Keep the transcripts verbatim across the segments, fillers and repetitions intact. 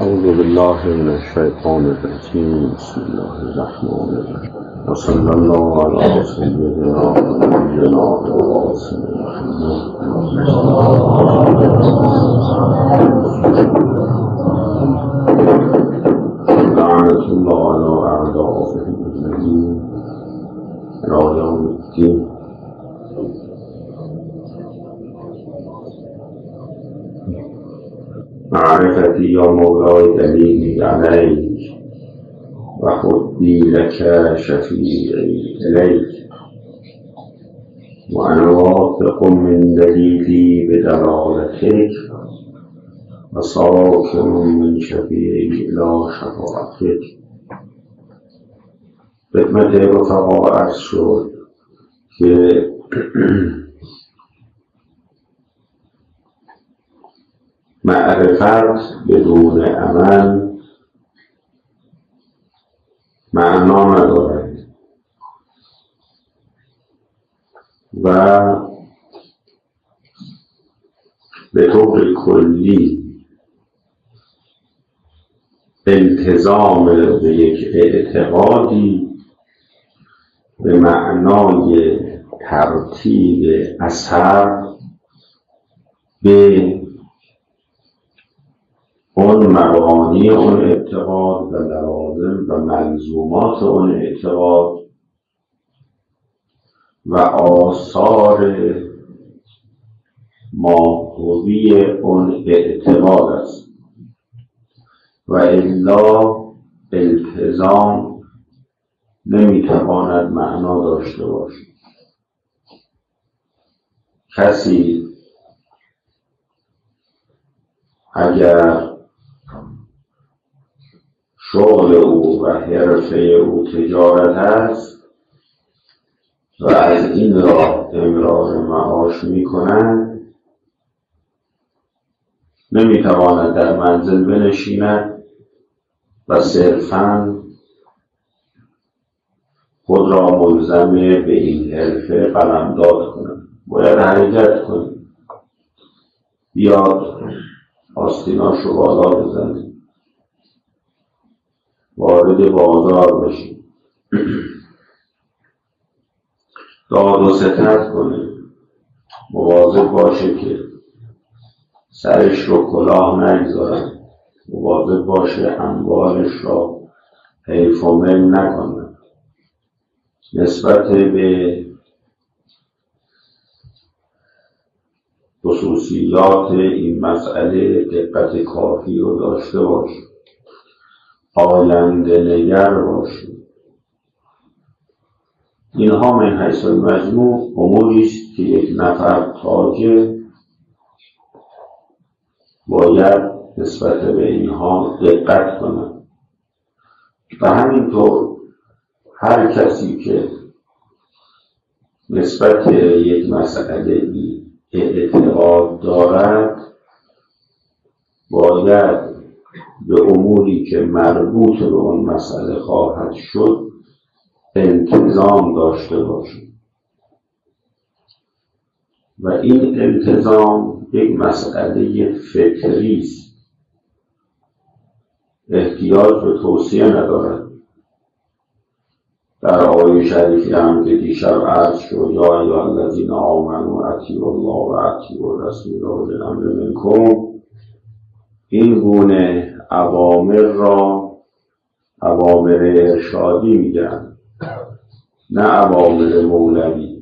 أعوذ بالله من الشيطان الرجيم بسم الله الرحمن الرحيم وصلى الله على سيدنا ونبينا ورسولنا لعنة الله على أعدائهم أجمعين إلى يوم الدين. معرفتي يا مولاي دليلي عليك وحبي لك شفيعي إليك، وأنا واثق من دليلي بدلالتك وصاكن من شفيعي إلى شفاعتك. خدمت رفقا عرض شد که معرفت بدون عمل معنا ندارد و به طور کلی التزام به یک اعتقادی به معنای ترتیب اثر به اون مبانی اون اعتقاد و لوازم و ملزومات اون اعتقاد و آثار ماهوی اون اعتقاد است و الا التزام نمیتواند معنا داشته باشد. کسی اگر شغل او و حرفه او تجارت است و از این راه امرار معاش می کند، نمی تواند در منزل بنشیند و صرفاً خود را ملزم به این حرفه قلمداد کند. باید حرکت کند، بیاد آستیناشو بالا بزنید، وارد بازار بشید، داد و ستد کنید، مواظب باشه که سرش رو کلاه نگذارد، مواظب باشه اموالش را حیف و مل نکند. نسبت به خصوصیات این مسئله دقت کافی رو داشته باشید، آینده نگر باشید. اینها من حیث المجموع اموری است که یک نفر تاجر باید نسبت به اینها دقت کند و همینطور هر کسی که نسبت به یک مسئله اعتقاد دارد باید به اموری که مربوط به اون مسئله خواهد شد التزام داشته باشد و این التزام یک مسئله فکری است، احتیاج به توصیه ندارد. در آیه شریفی هم که دیشب عرض شد یا ایها الذین آمنوا اطیعوا الله و اطیعوا الرسول و اولی الامر منکم، این گونه اوامر را اوامر ارشادی میگن، نه اوامر مولوی.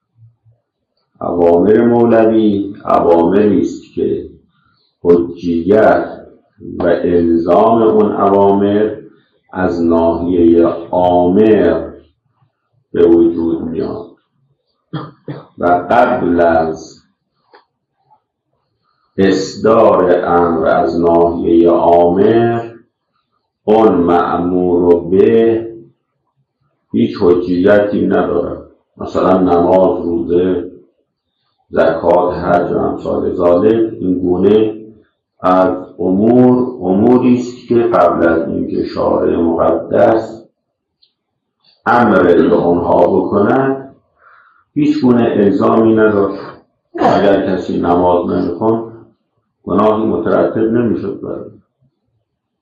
اوامر مولوی اوامری است که حجیت و الزام اون اوامر از ناحیه آمر به وجود میاد و قبل از اصدار امر از ناحیه آمر اون مأمور به هیچ حجیتی ندارد. مثلا نماز، روزه، زکات، حج و امثال ذالک، این گونه از امور اموری است که قبل از اینکه شارع مقدس امر به آنها بکند هیچ گونه الزامی نداشت. اگر کسی نماز نمیخوند گناهی مترتب نمیشد برای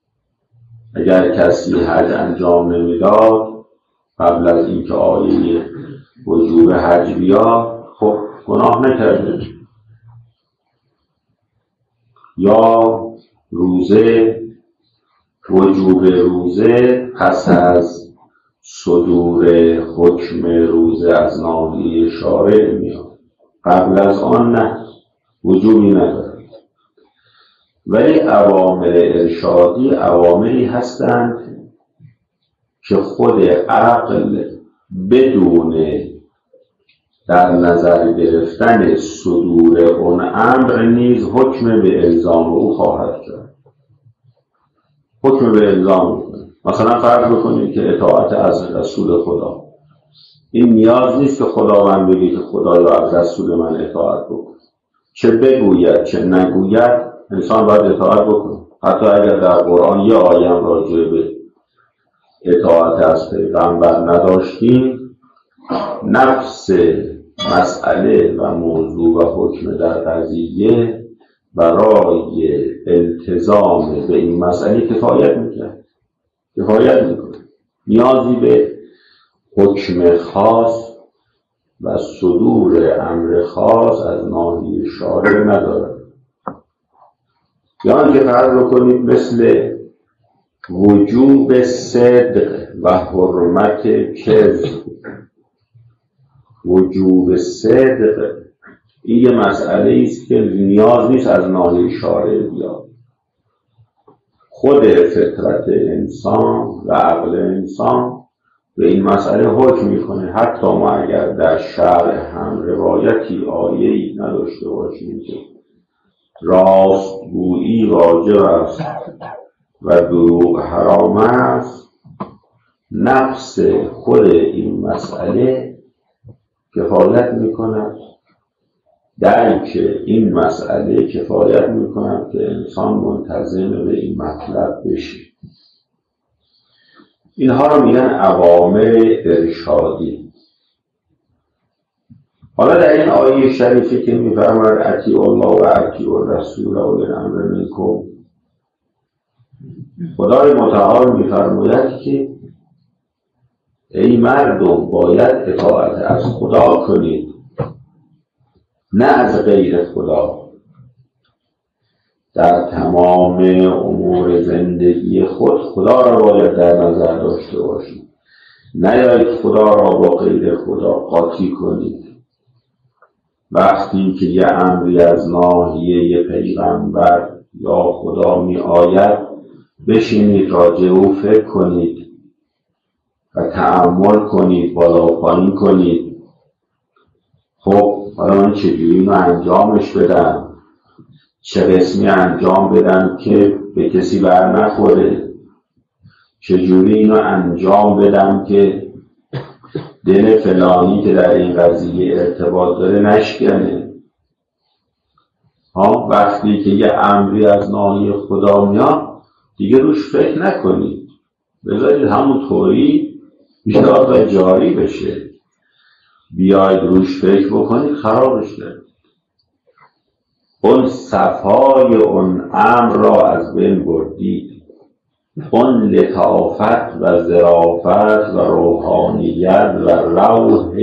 اگر کسی حج انجام نمیداد قبل از اینکه آیه وجوب حج بیاد، خب گناه نکرده. یا روزه، وجوب روزه پس از صدور حکم روزه از ناحیه شارع میاد، قبل از آن نه، وجوبی نداره. ولی اوامر ارشادی اوامری هستند که خود عقل بدون در نظر گرفتن صدور اون امر نیز حکم به الزام او خواهد کرد. حکم به الزام میکنه. مثلا فرض بکنید که اطاعت از رسول خدا، این نیاز نیست که خداوند بگه که خدایا از رسول من اطاعت بکن، چه بگوید چه نگوید انسان باید اطاعت بکنه. حتی اگر در قرآن یه آیه راجع به اطاعت از پیغمبر نداشتیم، نفس مسئله و موضوع و حکم در قضیه برای التزام به این مسئله کفایت میکنه کفایت میکنه نیازی به حکم خاص و صدور امر خاص از ناحیه شارع نداره. یا اینکه فرض بکنید مثل وجوب صدق و حرمت کذب. وجوب صدق این یه مسئله است که نیاز نیست از ناحیه شارع بیاد. خود فطرت انسان و عقل انسان به این مسئله حکم میکنه، حتی ما اگر در شرع هم روایتی آیه‌ای نداشته باشیم که راستگویی واجب است و دروغ حرام است، نفس خود این مسئله کفایت میکند، درک این مسئله کفایت میکند که انسان منتظم به این مطلب بشه. اینها رو میگن اوامر ارشادی. حالا در این آیه شریفی که میفرماید اطیعوا الله و اطیعوا الرسول و اولی الامر منکم، خدای متعال میفرماید که ای مردم باید اطاعت از خدا کنید، نه از غیر خدا. در تمام امور زندگی خود خدا را باید در نظر داشته باشید، نیایید خدا را با غیر خدا قاطی کنید. وقتی که یه امری از ناحیه یه پیغمبر یا خدا می آید، بشینید راجع او فکر کنید و تأمل کنید، بالا و پایین کنید. خب حالا من چجوری اینو انجامش بدم، چه قسمی انجام بدم که به کسی بر نخوره، چجوری اینو انجام بدم که دل فلانی که در این قضیه ارتباط داره نشکنه. ها وقتی که یه امری از ناحیه خدا میاد دیگه روش فکر نکنید، بذارید همون طوری بیاد و جاری بشه. بیاید روش فکر بکنید خرابش کرد. اون صفای اون امر را از بین بردید، اون لطافت و ظرافت و روحانیت و روح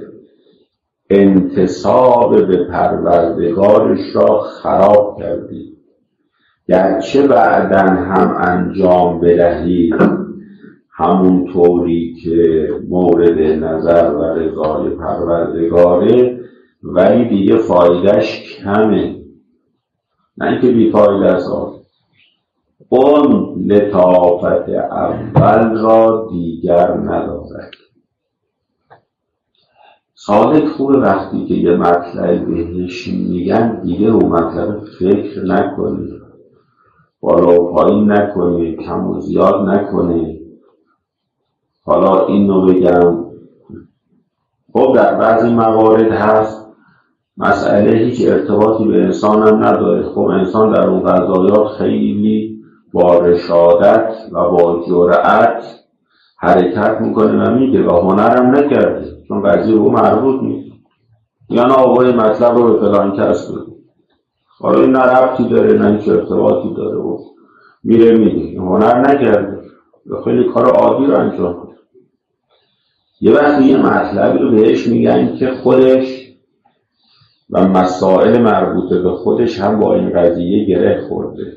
انتساب به پروردگارش را خراب کردید. گرچه بعدن هم انجام بدهید همون طوری که مورد نظر و رضای پروردگاره، ولی دیگه فایدهش کمه، نه اینکه بی فایده است. اون لطافت اول را دیگر ندارد. صادق خوبه وقتی که یه مطلب بهش میگن دیگه اون مطلب فکر نکنی، بالا و پایین نکنی، کم و زیاد نکنی. حالا اینو بگم، خب در بعضی موارد هست مسئله هیچ ارتباطی به انسان هم نداره. خب انسان در اون قضایات خیلی با رشادت و با جرأت حرکت میکنه و میگه و هنرم نکرده چون قضیه او مربوط نیست، یا نه آقای مطلب رو به فلان کس بده. حالا این نه ربطی داره نه هیچ ارتباطی داره و میره میگه هنر نکرده. خیلی کار عادی رو انجام میده. یه وقتی یه مطلبی رو بهش میگن که خودش و مسائل مربوطه به خودش هم با این قضیه گره خورده،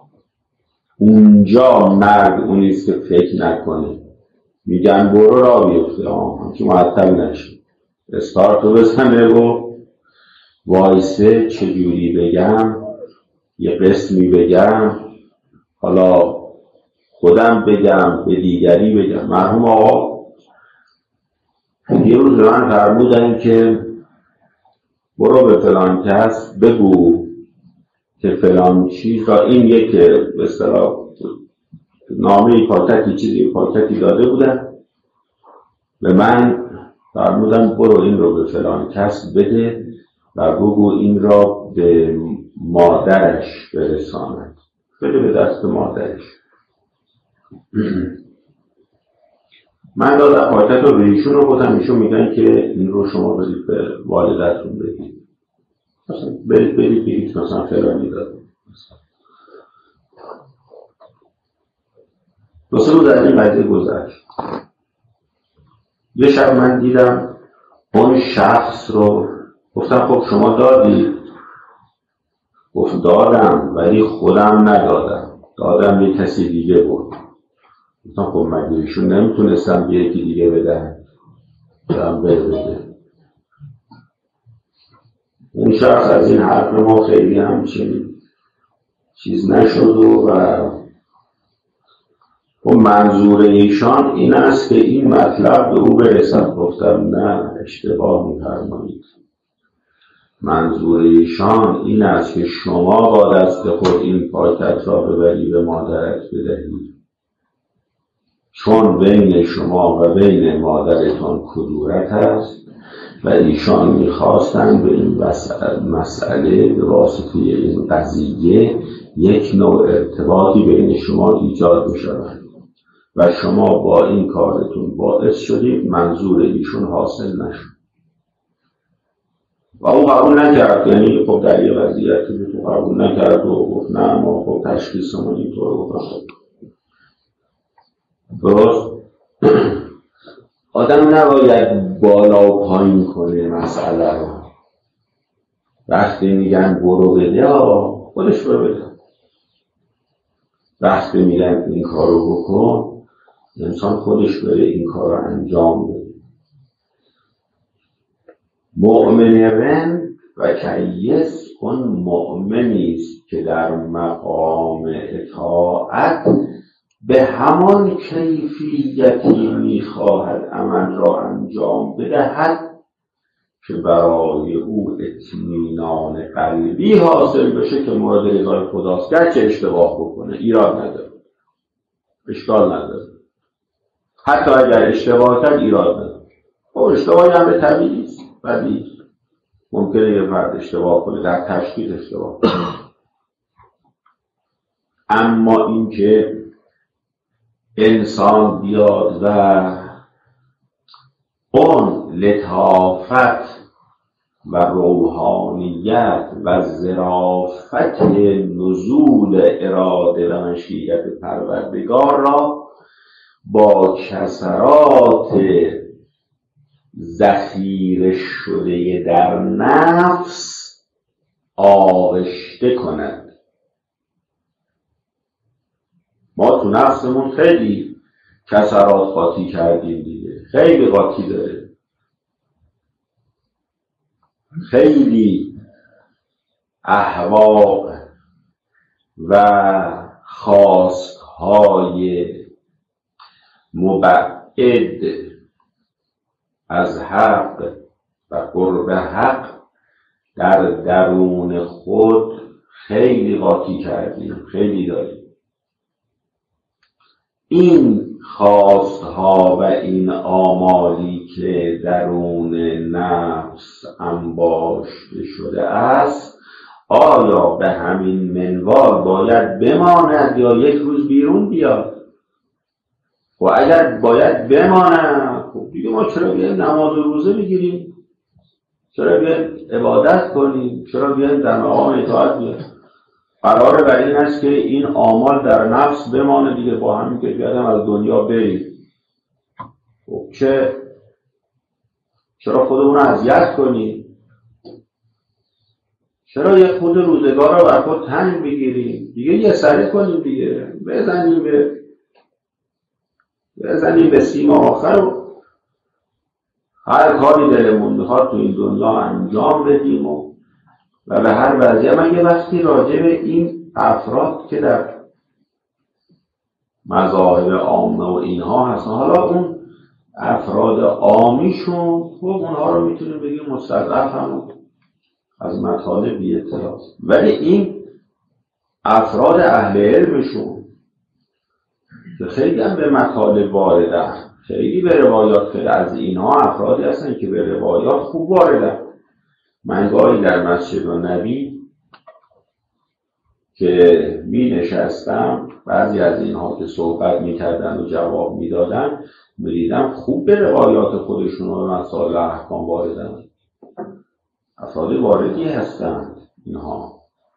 اونجا مرد اونیست که فکر نکنه، میگن برو را بیفته، آه که معطل نشه، استارتو بزنه و وایسه چجوری بگم، یه قسمی بگم، حالا خودم بگم به دیگری بگم. مرحوم آقا یه روز به من فرمودن که برو به فلان کس بگو که فلان چیز را، این یک به اصطلاح نامه پاکتی چیزی پاکتی داده بودن به من، فرمودن برو این رو به فلان کس بده و بگو این را به مادرش برساند، بده به دست مادرش. من دادم پاکت رو به ایشون رو گفتم، ایشون میگن که این رو شما بدید به والدتون بدید، مثلا برید برید بگید مثلا فلانی داده. دو سه روز از این قضیه گذشت. یه شب من دیدم اون شخص رو، گفتم خب شما دادید؟ گفت دادم ولی خودم ندادم، دادم یه کسی دیگه بود. گفتم خب مگه ایشون نمیتونستم به یکی دیگه بدن؟ دارم بده. اون شخص از این حرف ما خیلی همچنین چیز نشد و و منظور ایشان این است که این مطلب به او برسد. گفتم نه، اشتباه می‌فرمایید. منظور ایشان این است که شما با دست خود این پاکت را ببری به مادرت بدهید، چون بین شما و بین مادرتان کدورت است و ایشان می‌خواستند به این مسئله به واسطه این قضیه یک نوع ارتباطی بین شما ایجاد بشود و شما با این کارتون باعث شدید منظور ایشون حاصل نشد. و او قبول نکرد، یعنی خب در یه وضعیتی تو قبول نکرد و گفت نه ما خب تشخیصمون اینطور گفت. درست؟ آدم نباید بالا و پایین کنه مسئله رو. وقتی میگن برو بده آقا خودش برو بده، وقتی میگن این کارو بکن انسان خودش بره این کار رو انجام بده. مؤمن رن و کیس اون مؤمنیست که در مقام اطاعت به همان کیفیتی میخواهد عمل را انجام بدهد که برای او اطمینان قلبی حاصل بشه که مورد رضای خداست. گرچه اشتباه بکنه ایراد نداره، اشکال نداره، حتی اگر اشتباه کرد ایراد نداره. خب اشتباهی هم به طبیعی است، بدیهی ممکنه یه فرد اشتباه کنه، در تشخیص اشتباه کنه، اما اینکه انسان بیاد و اون لطافت و روحانیت و ظرافت نزول اراده و مشیت پروردگار را با کسرات ذخیره شده در نفس آغشته کند. ما تو نفسمون خیلی کسرات قاطی کردیم دیگه، خیلی قاطی داره، خیلی اهواء و خواستهای مبعد از حق و قرب حق در درون خود خیلی قاطی کردیم، خیلی داریم. این خواستها و این آمالی که درون نفس انباشته شده است آیا به همین منوال باید بماند یا یک روز بیرون بیاد؟ و اگر باید بماند خب دیگه ما چرا بیایم نماز و روزه بگیریم؟ چرا بیایم عبادت کنیم؟ چرا بیایم در مقام اطاعت بیایم؟ قراره بر این است که این آمال در نفس بمانه دیگه، با همین که بیادم از دنیا بریم. خب چه چرا خودمون رو اذیت کنیم؟ چرا یه خود روزگار رو بر خود تنگ بگیریم؟ دیگه یه سره کنیم دیگه، بزنیم به بزنیم به سیم آخر و هر کاری دلمون میخواد تو این دنیا انجام بدیم و و به هر وضعیت. من یه وقتی راجع به این افراد که در مذاهب عامه و اینها هستن، حالا اون افراد عامیشون خب اونها رو میتونیم بگیم مستضعف هم از مطالب بی اطلاع، ولی این افراد اهل علمشون که خیلی هم به مطالب واردن، خیلی به روایات، خیلی از اینها افرادی هستن که به روایات خوب واردن. من گاهی در مسجد نبی که می نشستم، بعضی از اینها که صحبت می کردن و جواب می دادن، می دیدم خوب به روایات خودشون و مسائل احکام واردن. افراد واردی هستند اینها.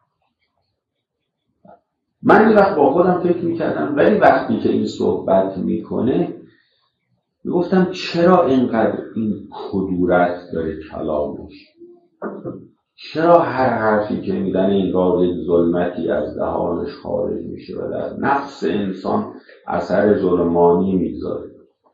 من این وقت با خودم فکر می کردم، ولی وقتی که این صحبت می کنه می گفتم چرا اینقدر این کدورت داره کلامش؟ چرا هر حرفی که میدن انگار یک ظلمتی از دهانش خارج میشه و در نفس انسان اثر ظلمانی میگذاره؟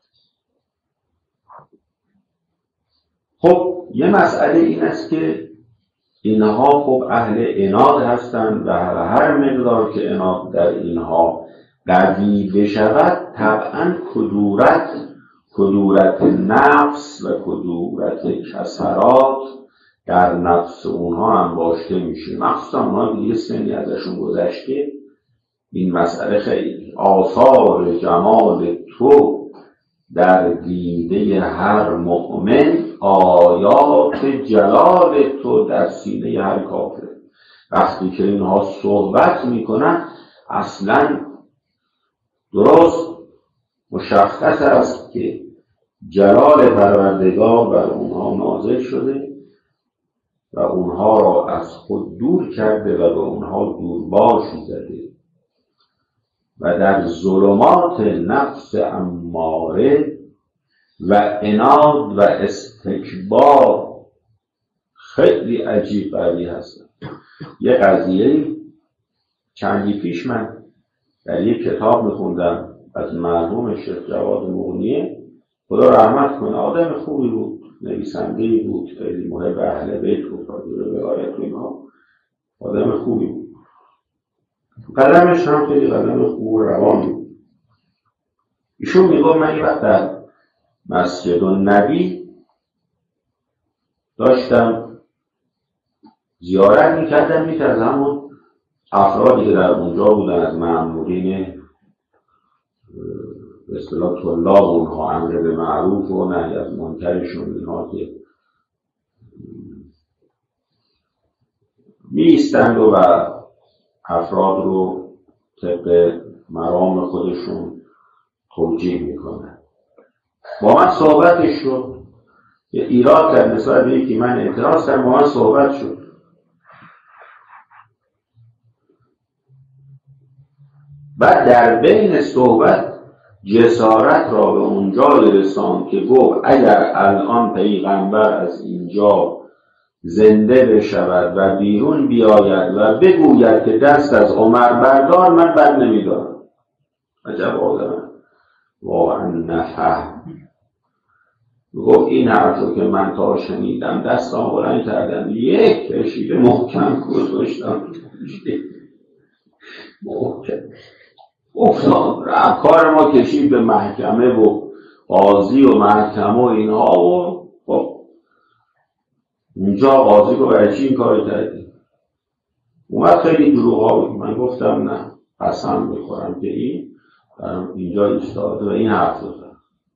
خب یه مسئله این است که اینها خب اهل عناد هستند و هر مقدار که عناد در اینها قوی بشود طبعا کدورت کدورت نفس و کدورت کسرات در نفس اونها انباشته میشه، مخصوصا اونها که دیگه سنی ازشون گذشته. این مسئله خیلی آثار جمال تو در دیده هر مؤمن، آیات جلال تو در سینه هر کافر. وقتی که اینها صحبت میکنن اصلا درست مشخص است که جلال پروردگار بر اونها نازل شده و اونها را از خود دور کرده و به اونها دورباشی زده و در ظلمات نفس اماره و عناد و استکبار خیلی عجیب قوی هستن. یه قضیه چندی پیش من در یک کتاب میخوندم از مرحوم شیخ جواد مغنیه، خدا رحمت کنه، آدم خوبی بود، نویسنده‌ای بود، خیلی محب اهل بیت بود، روایت و اینها، آدم خوبی بود. قدمش هم خیلی قدم خوب و روانی بود. ایشون میگه من یه وقت در مسجد النبی داشتم زیارت میکردم، یکی از همون افرادی که در اونجا بودن از مأمورین به اصطلاح طلاب اونها، امر به معروف و نهی از منکرشون، اینها که می ایستند و افراد رو طبق مرام خودشون توجیه میکنن. با من صحبتش شد، یه ایراد کرد نسبت به یکی من اعتراض کردم، با من صحبت شد. بعد در بین صحبت جسارت را به اونجا رساند که گفت اگر الان پیغمبر از اینجا زنده بشود و بیرون بیاید و بگوید که دست از عمر بردار، من بد نمیدارم. عجب آدم، واقعا نفهم. گفت این حرفو که من تا شنیدم دستم بلند کردم، یک کشیده محکم گذاشتم محکم افتاد، رفت. کار ما کشید به محکمه و قاضی و محکمه و اینها و خب اونجا قاضی رو برای چی این کار کردی؟ اومد خیلی دروغا بود. من گفتم نه، قسم میخورم که این اینجا ایستاده و این حرف زد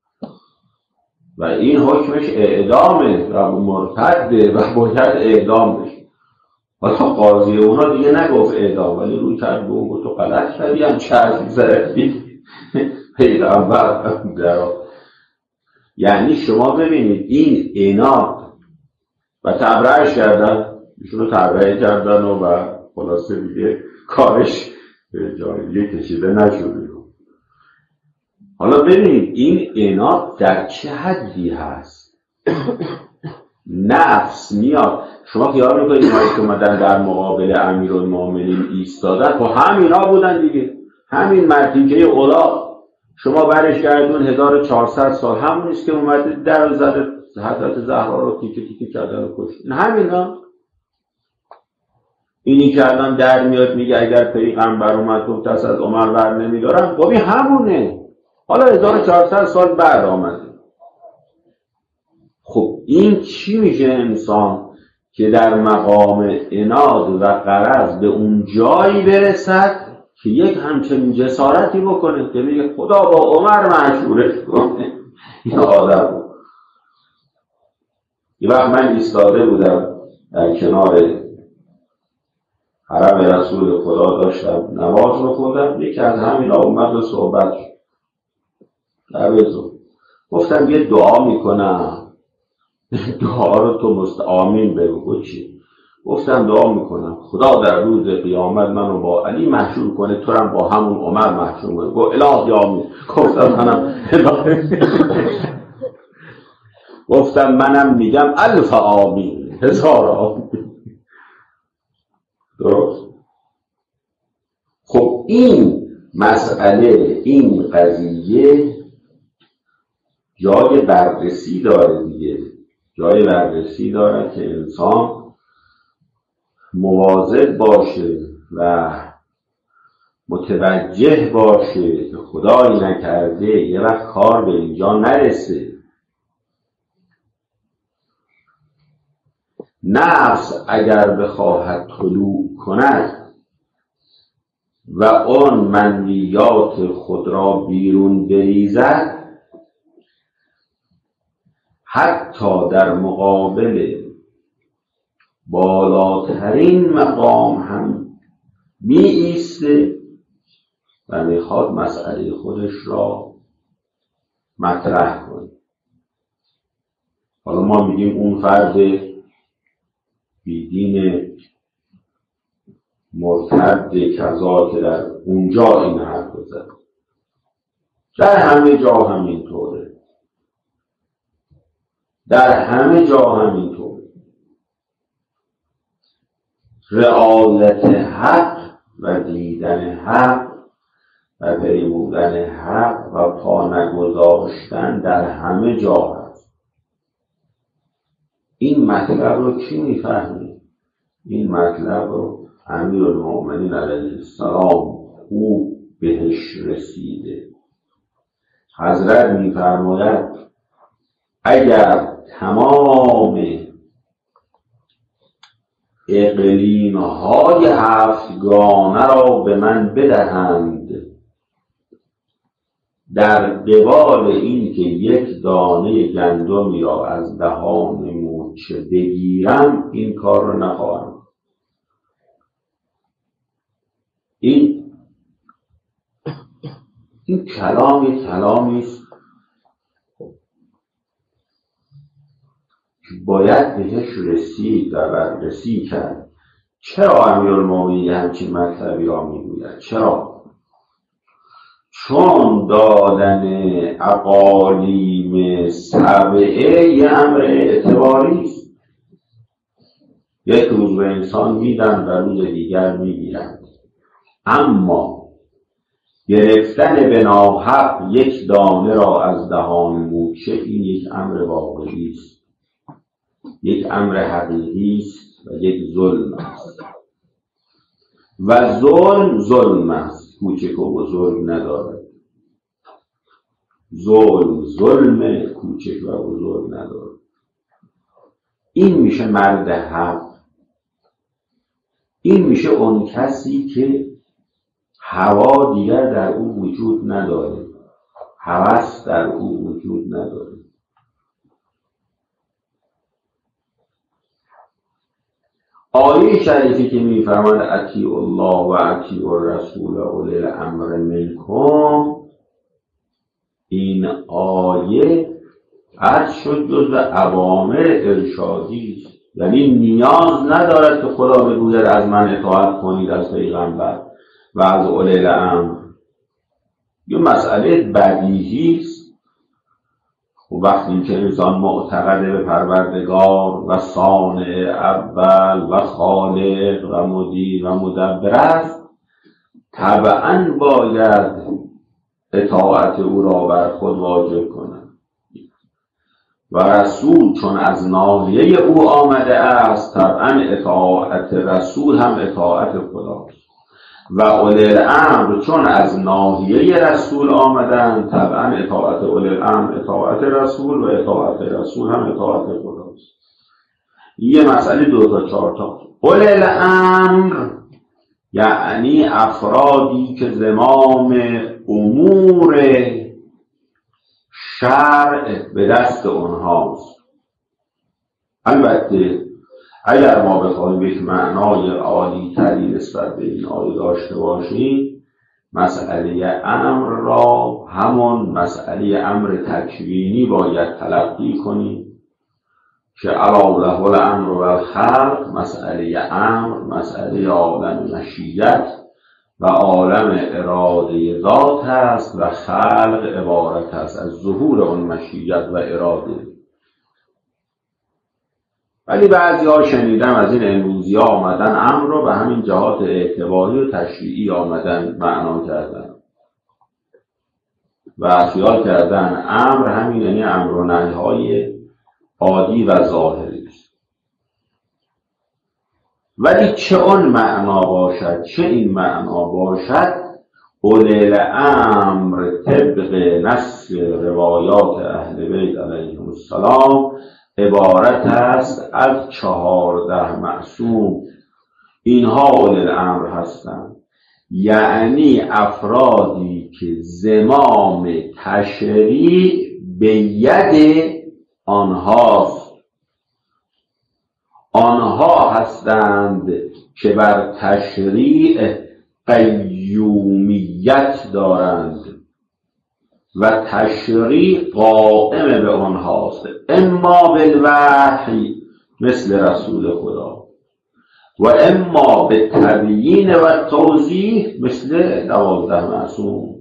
و این حکمش اعدامه و مرتده و باید اعدام بشه. حالا قاضی اونا دیگه نگفت اعدام، ولی روی کرد به اون تو غلط کردی، هم چرفی زردی پیغمبر در. یعنی شما ببینید این عناد و تبرئه‌اش کردن، ایشونو تبرئه کردن و, و خلاصه دیگه کارش به جای دیگه کشیده نشده. حالا ببینید این عناد در چه حدی هست. نفس میاد، شما خیال میکنید اینهایی که اومدن در مقابل امیرالمومنین ایستادن، خب همینا بودن دیگه، همین مرتیکه اولا شما برش گردون هزار و چهارصد سال همونیست که اومده در زده حضرت زهرا رو تیکه تیکه کردن و کشت. همینا. اینی که الان در میاد میگه اگر پیغمبر اومد گفت دست از عمر بر نمیدارم، خب این همونه. حالا هزار و چهارصد سال بعد آمده. خب این چی میشه انسان که در مقام عناد و غرض به اون جایی برسد که یک همچنین جسارتی بکنه که میگه خدا با عمر مشورت کنه. این آدم بود. یه وقت من ایستاده بودم در کنار حرم رسول خدا، داشتم نماز رو خوندم، یکی از همین اومد و صحبت شد. گفتم یه دعا میکنم، دعا رو تو مست آمین بگو. چی؟ گفتم دعا میکنم خدا در روز قیامت منو با علی محشور کنه، تو هم با همون عمر محشور کنه. گفت الهی آمین. گفتم منم گفتم منم میگم الف آمین، هزار آمین. درست؟ خب این مسئله، این قضیه جای بررسی داره دیگه، جای بررسی داره که انسان مواظب باشه و متوجه باشه که خدایی نکرده یه وقت کار به اینجا نرسه. نفس اگر بخواهد طلوع کند و آن منویات خود را بیرون بریزد، حتی در مقابل بالاترین مقام هم می ایسته و میخواد مسئله خودش را مطرح کنه. حالا ما میگیم اون فرد بیدین مرتد کذا که در اونجا این حرف زد، در همه جا همینطوره، در همه جا همینطوره. رعایت حق و دیدن حق و پیمودن حق و پا نگذاشتن در همه جا هست. این مطلب رو کی میفهمه؟ این مطلب رو امیرالمومنین علیه السلام خوب بهش رسیده. حضرت میفرماید اگر تمام اقلیم‌های هفتگانه را به من بدهند در قبال این که یک دانه گندمی را از دهان مورچه بگیرم، این کار را نخواهم. این این کلامی کلامی است که باید بهش رسید و بررسی کرد. چرا امیرالمومنین همچین مطلبی را میگوید؟ چرا؟ چون دادن اقالیم سبعه یه امر اعتباری است. یک روز به انسان میدن و روز دیگر میگیرند، اما گرفتن به ناحق یک دانه را از دهان مورچه، این یک امر واقعی است، یک امر حقیقی است و یک ظلم است. و ظلم ظلم است، کوچک و بزرگ ندارد. ظلم ظلم، کوچک و بزرگ ندارد. این میشه مرد حق. این میشه اون کسی که هوا دیگر در او وجود نداره، هوس در او وجود نداره. آیه شریفی که میفرماید اطیعوا الله و اطیعوا الرسول و اولی الامر منکم، این آیه عرض شد جزو اوامر ارشادی است. یعنی نیاز ندارد که خدا بگوید از من اطاعت کنید، از پیغمبر و از اولی الامر. یه مسئله بدیهی است. و وقتی که انسان معتقد به پروردگار و صانع اول و خالق و مدیر و مدبر است، طبعاً باید اطاعت او را بر خود واجب کند. و رسول چون از ناحیه او آمده است، طبعاً اطاعت رسول هم اطاعت خداست. و اولی الامر چون از ناحیه رسول آمدن، طبعا اطاعت اولی الامر اطاعت رسول و اطاعت رسول هم اطاعت خداست. یه مسئله دو تا چهار تا. اولی الامر یعنی افرادی که زمام امور شرع به دست اونهاست. البته اگر ما بخوایم یک معنای عالی تری نسبت به این آیه داشته باشیم، مسئله امر را همون مسئله امر تکوینی باید تلقی کنیم که الا له الامر و الخلق. مسئله امر مسئله عالم مشیت و عالم اراده ذات است و خلق عبارت است از ظهور اون مشیت و اراده. ولی بعضی ها شنیدم از این امروزی ها آمدن امر رو به همین جهات اعتباری و تشریعی آمدن معنا کردن و خیال کردن امر همین یعنی امر و نهی های عادی و ظاهری است. ولی چه اون معنا باشد چه این معنا باشد، اولی الامر طبق نص روایات اهل بیت علیهم السلام عبارت است از چهارده معصوم. اینها اولی الامر هستند، یعنی افرادی که زمام تشریع به ید آنهاست. آنها هستند که بر تشریع قیومیت دارند و تشریع قائم به آنهاست، اما بالوحی مثل رسول خدا و اما به تبیین و توضیح مثل دوازده معصوم،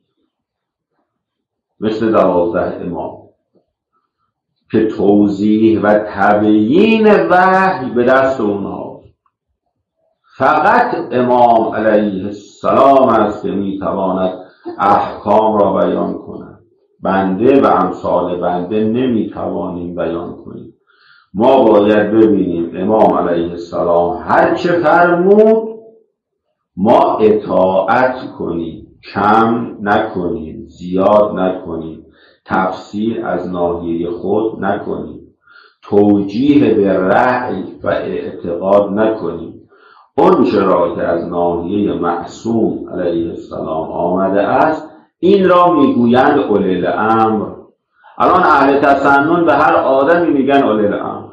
مثل دوازده امام که توضیح و تبیین وحی به دست اونهاست. فقط امام علیه السلام است که میتواند احکام را بیان کند. بنده و امثال بنده نمیتوانیم بیان کنیم. ما باید ببینیم امام علیه السلام هر چه فرمود ما اطاعت کنیم، کم نکنیم، زیاد نکنیم، تفسیر از ناحیه خود نکنیم، توجیه به رأی و اعتقاد نکنیم. اون چرا که از ناحیه معصوم علیه السلام آمده است این را میگویند اولی الامر. الان اهل تسنن به هر آدمی میگن اولی الامر.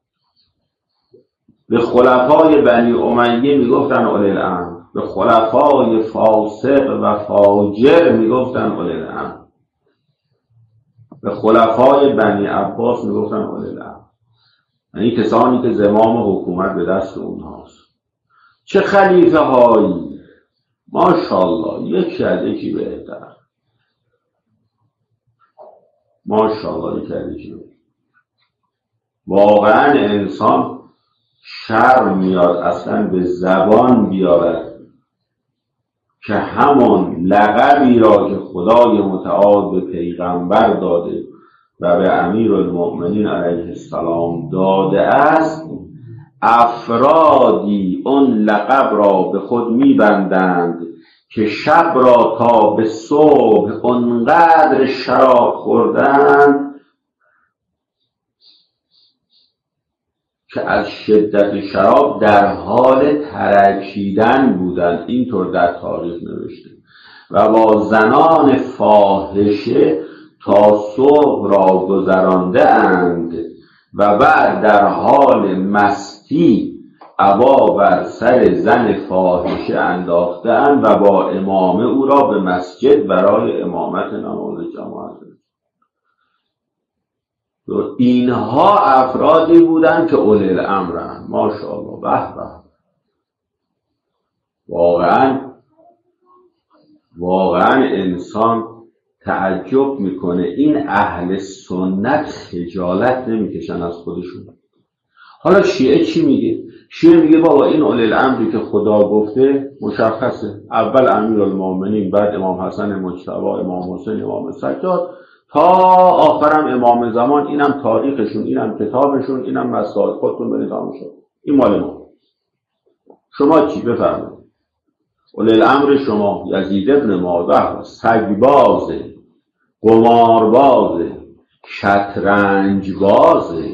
به خلفای بنی امیه میگفتن اولی الامر، به خلفای فاسق و فاجر میگفتن اولی الامر، به خلفای بنی عباس میگفتن اولی الامر، یعنی کسانی که زمام حکومت به دست اونهاست. چه خلیفه هایی، ماشاءالله، یکی از یکی بهتر، ماشاءالله یکی از یکی بهتر. واقعا انسان شرم میاد اصلا به زبان بیارد که همون لقبی را که خدای متعال به پیغمبر داده و به امیرالمؤمنین علیه السلام داده است، افرادی اون لقب را به خود میبندند که شب را تا به صبح اونقدر شراب خوردند که از شدت شراب در حال ترکیدن بودند. اینطور در تاریخ نوشته. و با زنان فاحشه تا صبح را گذرانده اند و بعد در حال مستی عبا بر سر زن فاحشه انداخته اند و با امامه او را به مسجد برای امامت نماز جماعت. اینها افرادی بودن که اولی الامرن. ماشاءالله، به به. واقعا واقعا انسان تعجب میکنه این اهل سنت خجالت نمیکشن از خودشون. حالا شیعه چی میگه؟ شیعه میگه بابا این اولی الامری که خدا گفته مشخصه، اول امیرالمومنین، بعد امام حسن مجتبی، امام حسین، امام سجاد، تا آخرم امام زمان. اینم تاریخشون، اینم کتابشون، اینم مسائل. خودتون برید آموز شد. این مال ما. شما چی؟ بفرمایید. اولی الامر شما یزید ابن مادح سگبازه، قماربازه، شطرنجبازه،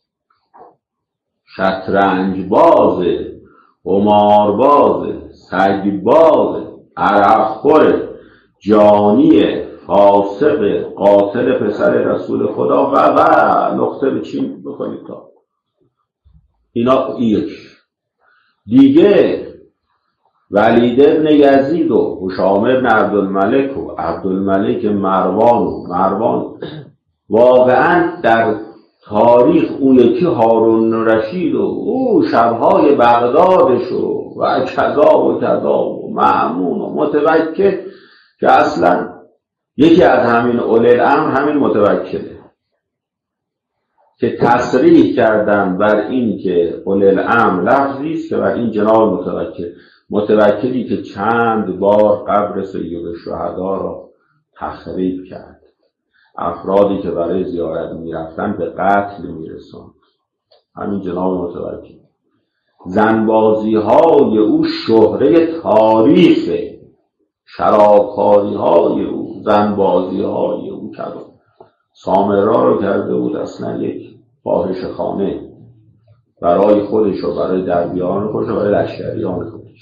شطرنجبازه، قماربازه، سگبازه، عرقخوره، جانیه، فاسق، قاتل پسر رسول خدا و و نقطه به چین بکنید تا اینا. یک دیگه ولید ابن یزید و هشام ابن عبدالملک و عبدالملک مروان و مروان واقعا در تاریخ اون یکی هارون رشید و او شبهای بغدادش و و کذا و کذا و مأمون و متوکل که اصلا یکی از همین اولی الامر همین متوکله که تصریح کردن بر این که اولی الامر لفظی است که بر این جناب متوکل، متوکلی که چند بار قبر سید الشهدا را تخریب کرد، افرادی که برای زیارت میرفتن به قتل میرساند. همین جناب متوکل. زنبازی های او شهره تاریخ، شرابخواری های او، زنبازی های او کرد. سامرا رو کرده بود اصلا یک فاحش خانه برای خودش و برای دربیان خودش و برای لشکریان خودش.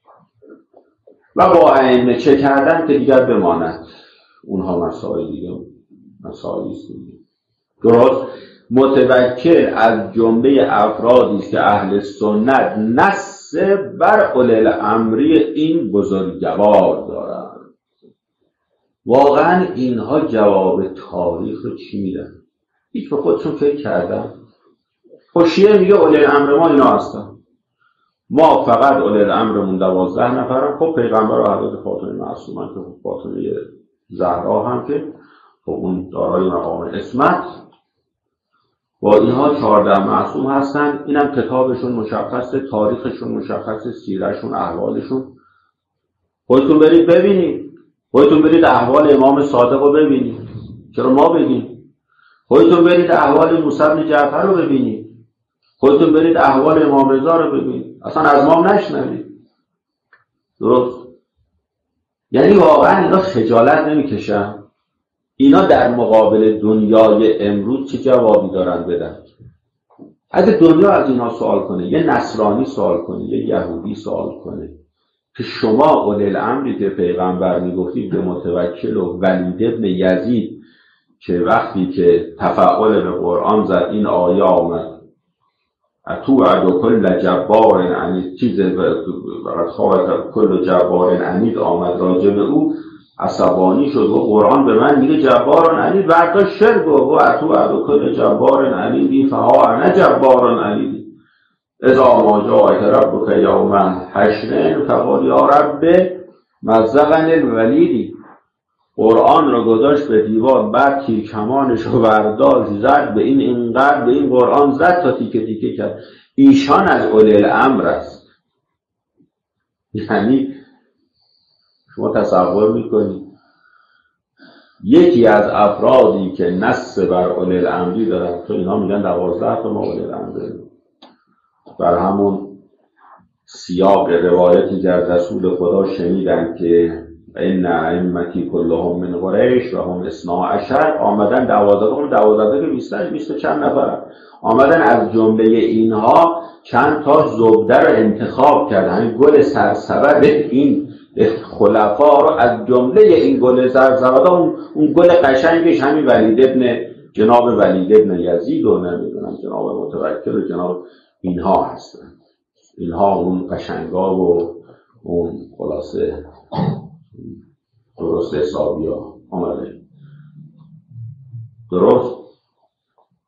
و با ائمه چه کردن که دیگر بماند، اونها مسائل دیگه مسائلی است. درست متوکل از جمله افرادی است که اهل سنت نص بر اولی الامری این بزرگوار دارند. واقعا اینها جواب تاریخ رو چی میدن؟ هیچ به خودشون فکر کردن؟ شیعه میگه اولی الامر ما اینا هستن، ما فقط اولی الامرمون دوازده نفرم. خب پیغمبر و حضرت فاطمه معصومه که فاطمه زهرا هم که خب اون دارای مقام عصمت، با اینها چهارده معصوم هستن. اینم کتابشون مشخصه، تاریخشون مشخصه، سیرشون، احوالشون. خودتون برید ببینید، خودتون برید احوال امام صادق رو ببینید. چرا ما بگیم؟ خودتون برید احوال موسی بن جعفر رو ببینید، خودتون برید احوال امام رضا رو ببینید، اصلا از ما نشنوید. درست؟ یعنی واقعا اینا خجالت نمیکشن؟ اینا در مقابل دنیای امروز چه جوابی دارن بدن؟ اگه دنیا از اینا سوال کنه، یه نصرانی سوال کنه، یه یهودی سوال کنه که شما اولی الامری که پیغمبر میگفتید به متوکل و ولید ابن یزید که وقتی که تفعال به قرآن زد این آیه آمد اتو عدو کل جبار عنید، چیز خواه کل جبار عنید آمد راجع به او، عصبانی شد و قرآن به من میگه جبار عنید، برداشت شرک و اتو عدو کل جبار عنیدی فها انا جبار عنیدی اذا ما جاءک ربک یوم حشر فقال یا رب مزقنی الولیدی. قرآن رو گذاشت به دیوار، بعد تیر کمانش رو برداشت زد به این، اینقدر به این قرآن زد تا تیکه تیکه کرد. ایشان از اولی الامر است. یعنی شما تصور میکنید یکی از افرادی که نص بر اولی الامری دارن، تو اینا میگن دوازده تا ما اولی الامر بر همون سیاق روایتی در رسول خدا شنیدن که این ائمتی کلهم من قریش و هم اثنا عشر، آمدن دوازده اون دوازده که بیست بیست چند نفر آمدن، از جمله اینها چند تا زبده رو انتخاب کردن، همین گل سرسبد این خلفا رو از جمله این گل سرسبد اون, اون گل قشنگش همین ولید ابن جناب ولید ابن یزید و نمیدونم جناب متوکل و جناب اینها هستن. اینها اون قشنگا و اون خلاصه درست حسابی ها آمده. درست؟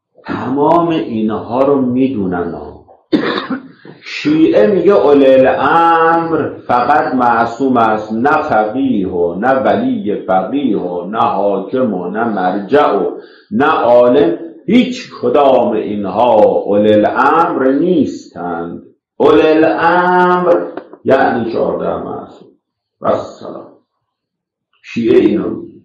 تمام اینها رو میدونن. شیعه میگه اولی الامر فقط معصوم است، نه فقیه و نه ولی فقیه و نه حاکم و نه مرجع و نه عالم، هیچ کدام اینها اولی الامر نیستند. اولی الامر یعنی چهارده معصوم و سلام. شیعه اینو میگه.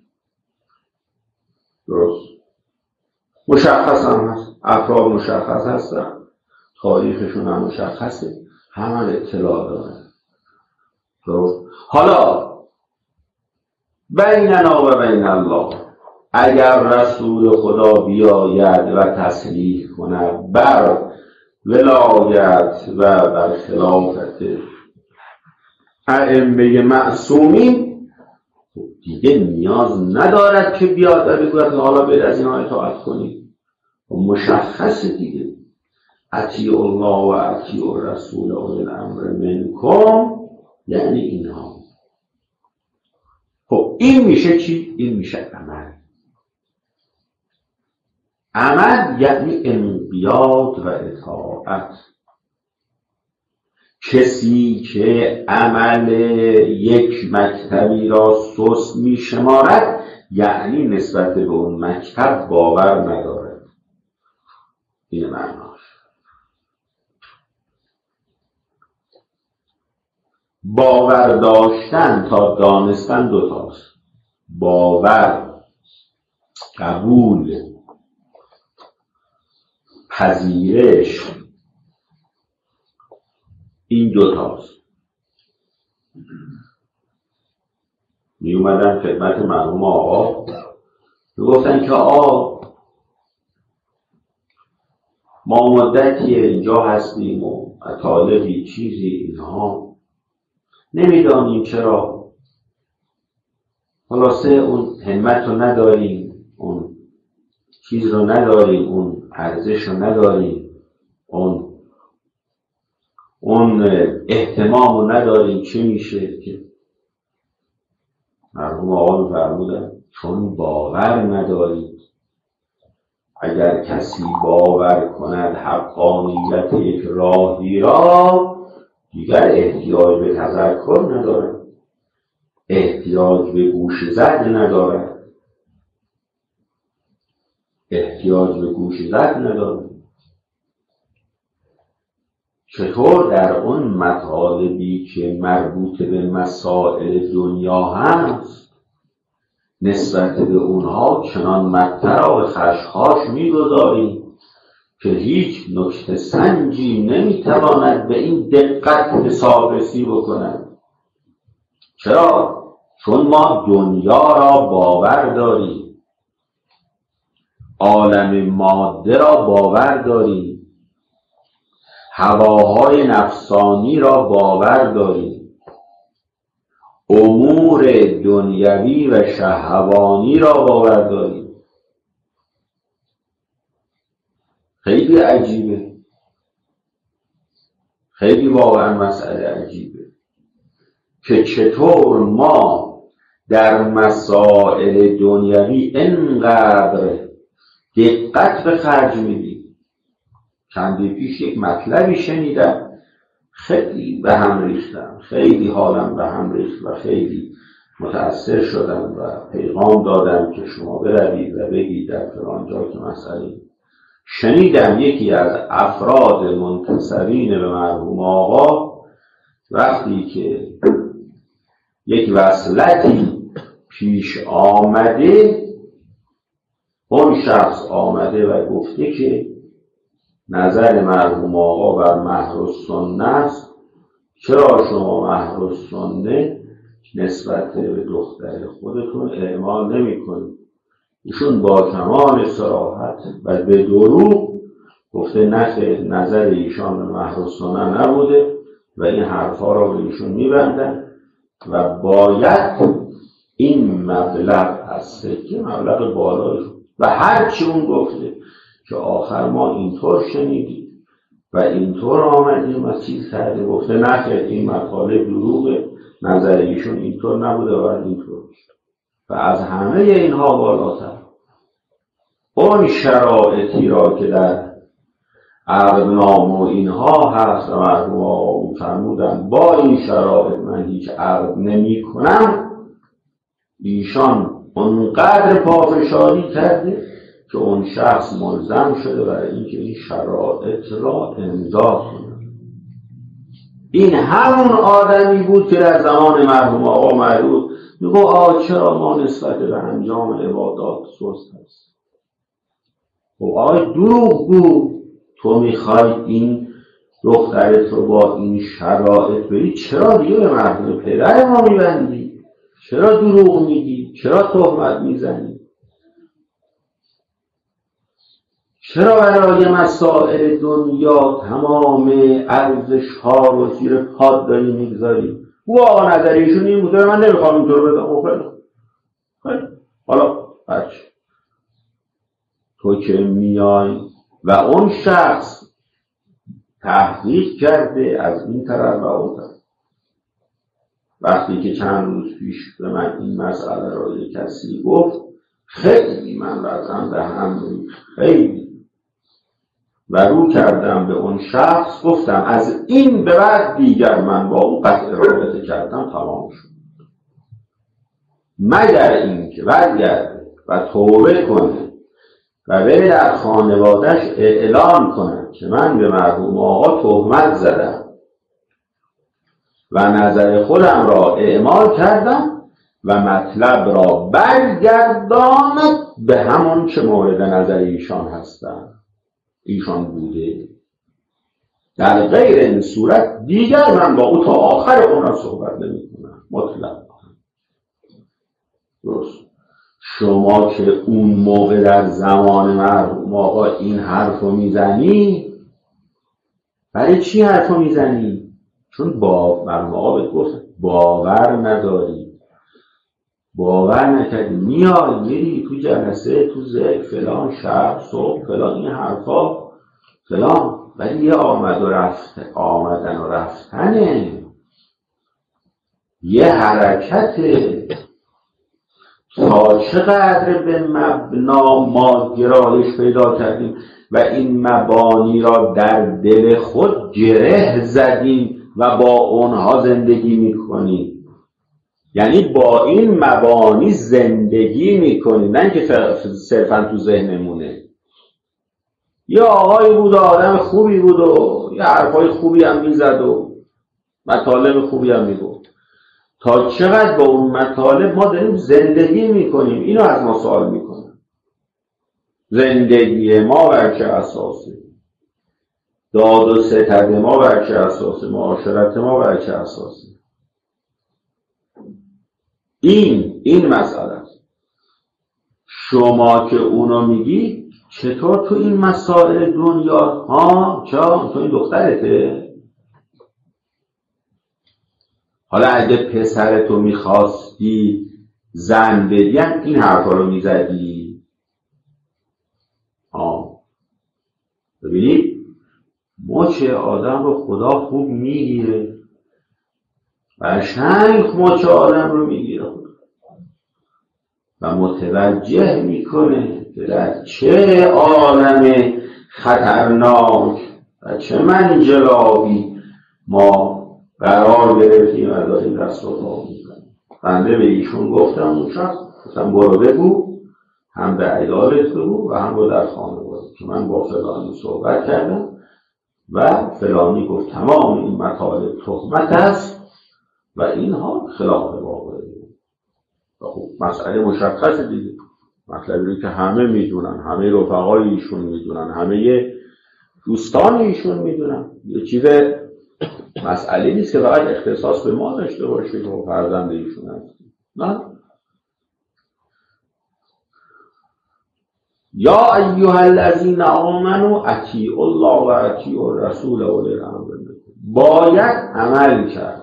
درست مشخص هم هست، افراد مشخص هستن، تاریخشون هم مشخصه، همه اطلاع داره. درست. حالا بیننا و بین الله، اگر رسول خدا بیاید و تصریح کند بر ولایت و بر خلافت ائمه معصومین، دیگه نیاز ندارد که بیاد و بگوید حالا برید از اینها اطاعت کنید. مشخصه دیگه، اطیعوا الله و اطیعوا الرسول و اولی الامر منکم، یعنی اینها. خب این میشه چی؟ این میشه عمل. عمل یعنی انقیاد و اطاعت. کسی که عمل یک مکتبی را سست می شمارد، یعنی نسبت به اون مکتب باور ندارد. این معناش. باور داشتن تا دانستن دوتاست. باور، قبول، پذیرش، این دوتاست. می اومدن خدمت مرحوم آقا، می گفتن که آقا ما مدتی اینجا هستیم و طالبی چیزی اینها نمیدانیم چرا، خلاصه اون همت رو نداریم، اون چیز رو نداریم، اون ارزش رو نداریم، اون اون اهتمام رو نداریم. چی میشه که مرحوم آقا فرمودن چون باور ندارید. اگر کسی باور کند حقانیت یک راهی را، دیگر احتیاج به تذکر ندارد، احتیاج به گوش زد ندارد، احتیاج به گوش زد ندارد. چطور در اون مطالبی که مربوط به مسائل دنیا هست نسبت به اونها چنان مطلع را به خشخاش می‌گذاریم که هیچ نکته سنجی نمیتواند به این دقت حسابرسی بکند. چرا؟ چون ما دنیا را باور داریم، عالم ماده را باور داریم، هواهای نفسانی را باور داریم، امور دنیوی و شهوانی را باور داریم. خیلی عجیبه، خیلی واقعا مسئله عجیبه که چطور ما در مسائل دنیوی انقدر دقت به خرج میدیم. چندی پیش یک مطلبی شنیدم، خیلی به هم ریختم، خیلی حالم به هم ریخت و خیلی متأثر شدم و پیغام دادم که شما بروید و بگید در فلان جا که مسئله. شنیدم یکی از افراد منتصبین به مرحوم آقا وقتی که یک وصلتی پیش آمده، اون شخص آمده و گفته که نظر مرحوم آقا بر مهر السنه است، چرا شما مهر السنه نسبت به دختر خودتون اعمال نمی کنید؟ ایشون با کمال صراحت و به دروغ گفته نه، نظر ایشان به مهر السنه نبوده و این حرفا را به ایشون میبندن و باید این مبلغ از سکه مبلغ بالایی و هرچی اون گفته که آخر ما اینطور شنیدیم و اینطور آمدیم و چیز کرده، گفته نه این مطالب دروغه، نظر ایشون اینطور نبوده و اینطور و از همه اینها بالاتر. اون شرایطی را که در عقدنامه و اینها هست و مردم ها فرمودن با این شرایط من هیچ عقد نمی کنم، ایشان اونقدر پافشاری کرده که اون شخص ملزم شده برای اینکه این شرایط را امضا کنه. این همون آدمی بود که در زمان مرحوم آقا مودود میگو آقا چرا ما نسبت به انجام عبادات سست هست؟ خب آقا دروغ گو، تو میخوای این دخترت رو با این شرایط بری، چرا دیگه به مرحوم پدر ما میبندی؟ چرا دروغ میگی؟ چرا تهمت میزنی؟ چرا برای مسائل دنیا تمام ارزش ها رو زیر پاد داری میگذاری؟ او آقا نظریشون این بوده، من نمیخوام اینطور بدم. خیلی خیلی حالا بچه تو که میای و اون شخص تحقیق کرده از این طرف و اون طرف، وقتی که چند روز پیش به من این مسئله را یک کسی گفت خیلی من رفتم به هم خیلی و رو کردم به اون شخص، گفتم از این به بعد دیگر من با اون قطع رابطه کردم تمام شد، مگر این که برگرده و توبه کنه و بره در خانوادهش اعلام کنه که من به مرحوم آقا تهمت زدم و نظر خودم را اعمال کردم و مطلب را برگرداند به همون که مورد نظر ایشان هستن ایشان بوده. در غیر این صورت دیگر من با او تا آخر اون را صحبت نمی کنم. مطلق درست. شما که اون موقع در زمان مرحوم آقا این حرف رو میزنی، برای چی حرف رو میزنی؟ چون با مرحوم آقا بهت گفت باور نداری، باور نکردی، میای میری تو جلسه تو ذکر فلان شب صبح فلان این حرفا فلان، ولی یه آمد و رفت آمدن و رفتنه، یه حرکته. تا چقدر به مبنا ما گرایش پیدا کردیم و این مبانی را در دل خود گره زدیم و با اونها زندگی میکنیم. یعنی با این مبانی زندگی میکنیم، نه اینکه صرفا تو ذهنمونه. یه آقایی بود، آدم خوبی بود و یه حرفای خوبی هم میزد و مطالب خوبی هم میگفت. تا چقدر با اون مطالب ما داریم زندگی میکنیم؟ اینو از ما سوال میکنم. زندگی ما بر چه اساسه؟ داد و ستد ما بر چه اساسه؟ معاشرت ما بر چه اساسه؟ این این مسئله است. شما که اونو میگی چطور تو این مسائل دنیا ها چا تو این دخترته؟ حالا اگه پسرتو میخواستی زن بدی این حرفا رو میزدی؟ آه ببینید مچ آدم رو خدا خوب میگیره، قشنگ مچ آدم رو میگیره و متوجه میکنه که در چه عالم خطرناک و چه منجلابی ما قرار گرفتیم و داریم دست و پا میزنیم. بنده به ایشون گفتم اون شخص گفتم برو بگو، هم به عیالت بگو و هم رو در خانواده که من با فلانی صحبت کردم و فلانی گفت تمام این مطالب تهمت است و اینها خلاف واقعه. خب مسئله مشخصه دیگه، مطلبی رو که همه میدونن، همه رفقای ایشون میدونن، همه دوستان ایشون میدونن. یه چیز مسئله نیست که فقط اختصاص به ما داشته باشه که فرزند ایشون هست. نه. یا ایها الذین آمنوا اطیعوا الله و اطیعوا الرسول و اولی الامر منکم. باید عمل کرد.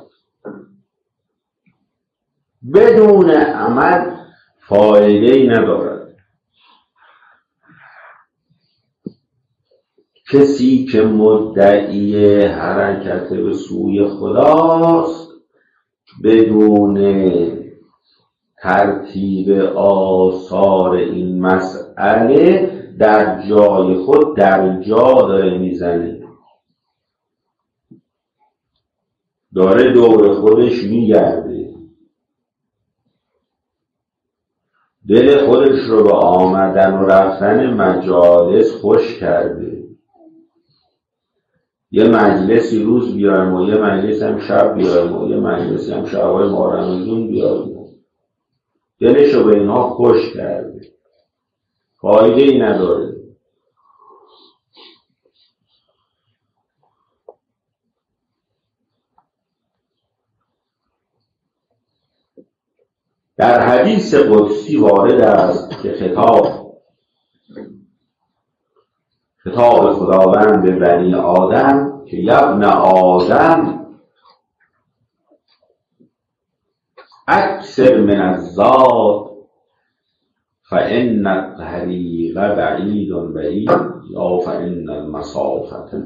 بدون عمل فایده‌ای ندارد. کسی که مدعی حرکت به سوی خداست بدون ترتیب آثار این مسئله در جای خود در جا داره میزنه، داره دور خودش میگرده، دل خودش رو به آمدن و رفتن مجالس خوش کرده. یه مجلسی روز بیارم و یه مجلس هم شب بیارم و یه مجلسی هم شبای ماه رمضان بیارم، دلش رو به اینها خوش کرده، فایده ای نداره. در حدیث قدسی وارد است که خطاب خطاب خداوند به بنی آدم که یبن آدم اکثر من الزاد فان الطریق بعید بعید یا فان المسافة.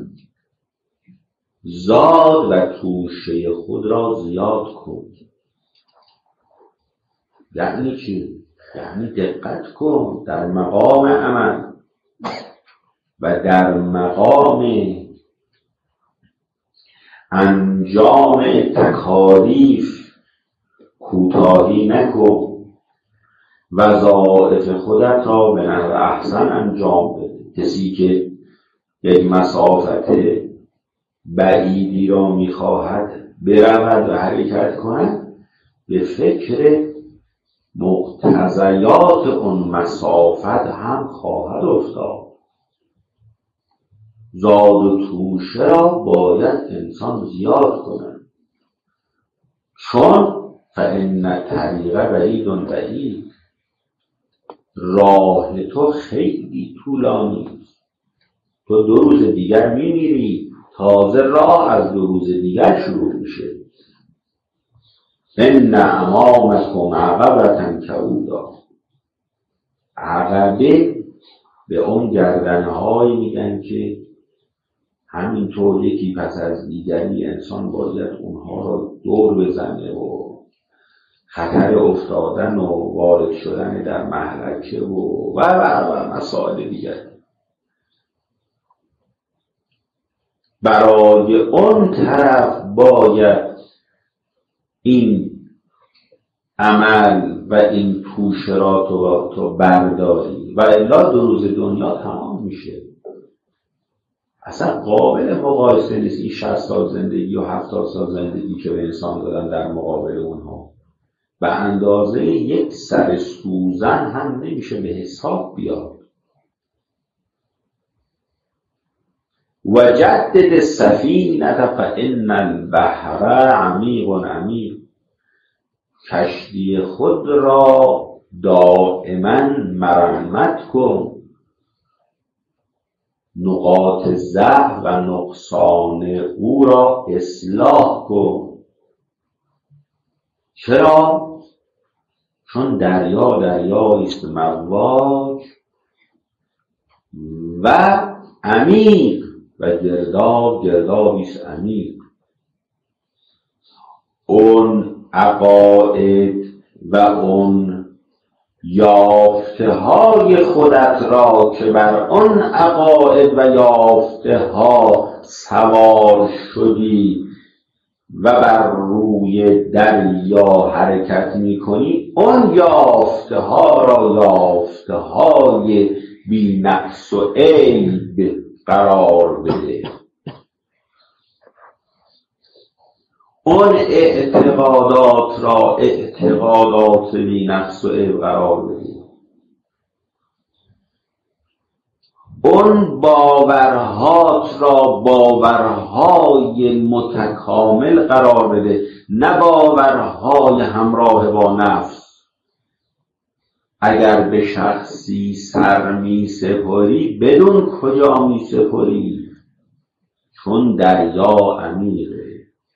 زاد و توشه خود را زیاد کن. یعنی چی؟ یعنی دقت کن در مقام عمل و در مقام انجام تکالیف کوتاهی نکن، وظایف خودت را به نحو احسن انجام بده. کسی که یک مسافت بعیدی را میخواهد برود و حرکت کند، به فکر مقتضیات اون مسافت هم خواهد افتاد. زاد و توشه را باید انسان زیاد کند، چون فإن طریق بعید بعید، راه تو خیلی طولانی است. تو دو روز دیگر میمیری، تازه راه از دو روز دیگر شروع میشه. ان امامکم عقبة کبودا. عقبه به اون گردنهایی میگن که همینطور یکی پس از دیگری انسان باید اونها رو دور بزنه و خطر افتادن و وارد شدن در مهلکه و و و و مسائل دیگر. برای اون طرف باید این عمل و این توشه را تو, تو برداری و الا دو روز دنیا تمام میشه. اصلا قابل مقایسه نیست این شصت سال زندگی و هفتاد سال زندگی که به انسان دادن در مقابل اونها. به اندازه یک سر سوزن هم نمیشه به حساب بیاد. و جدد السفینة فإن البحر عمیق عمیق. کشتی خود را دائما مرمت کن، نقاط ضعف و نقصان او را اصلاح کن. چرا؟ چون دریا دریایی است مواج و عمیق و گرداب گردابی است عمیق. اون عقاید و اون یافته های خودت را که بر اون عقاید و یافته ها سوار شدی و بر روی دریا حرکت میکنی، اون یافته ها را یافته های بی نقص و عیب قرار بده. اون اعتقادات را اعتقادات بی نقص و عیب قرار بده. اون باورهات را باورهای متکامل قرار بده، نه باورهای همراه با نفس. اگر به شخصی سر می سپاری بدون کجا می سپاری، چون دریا عمیقه.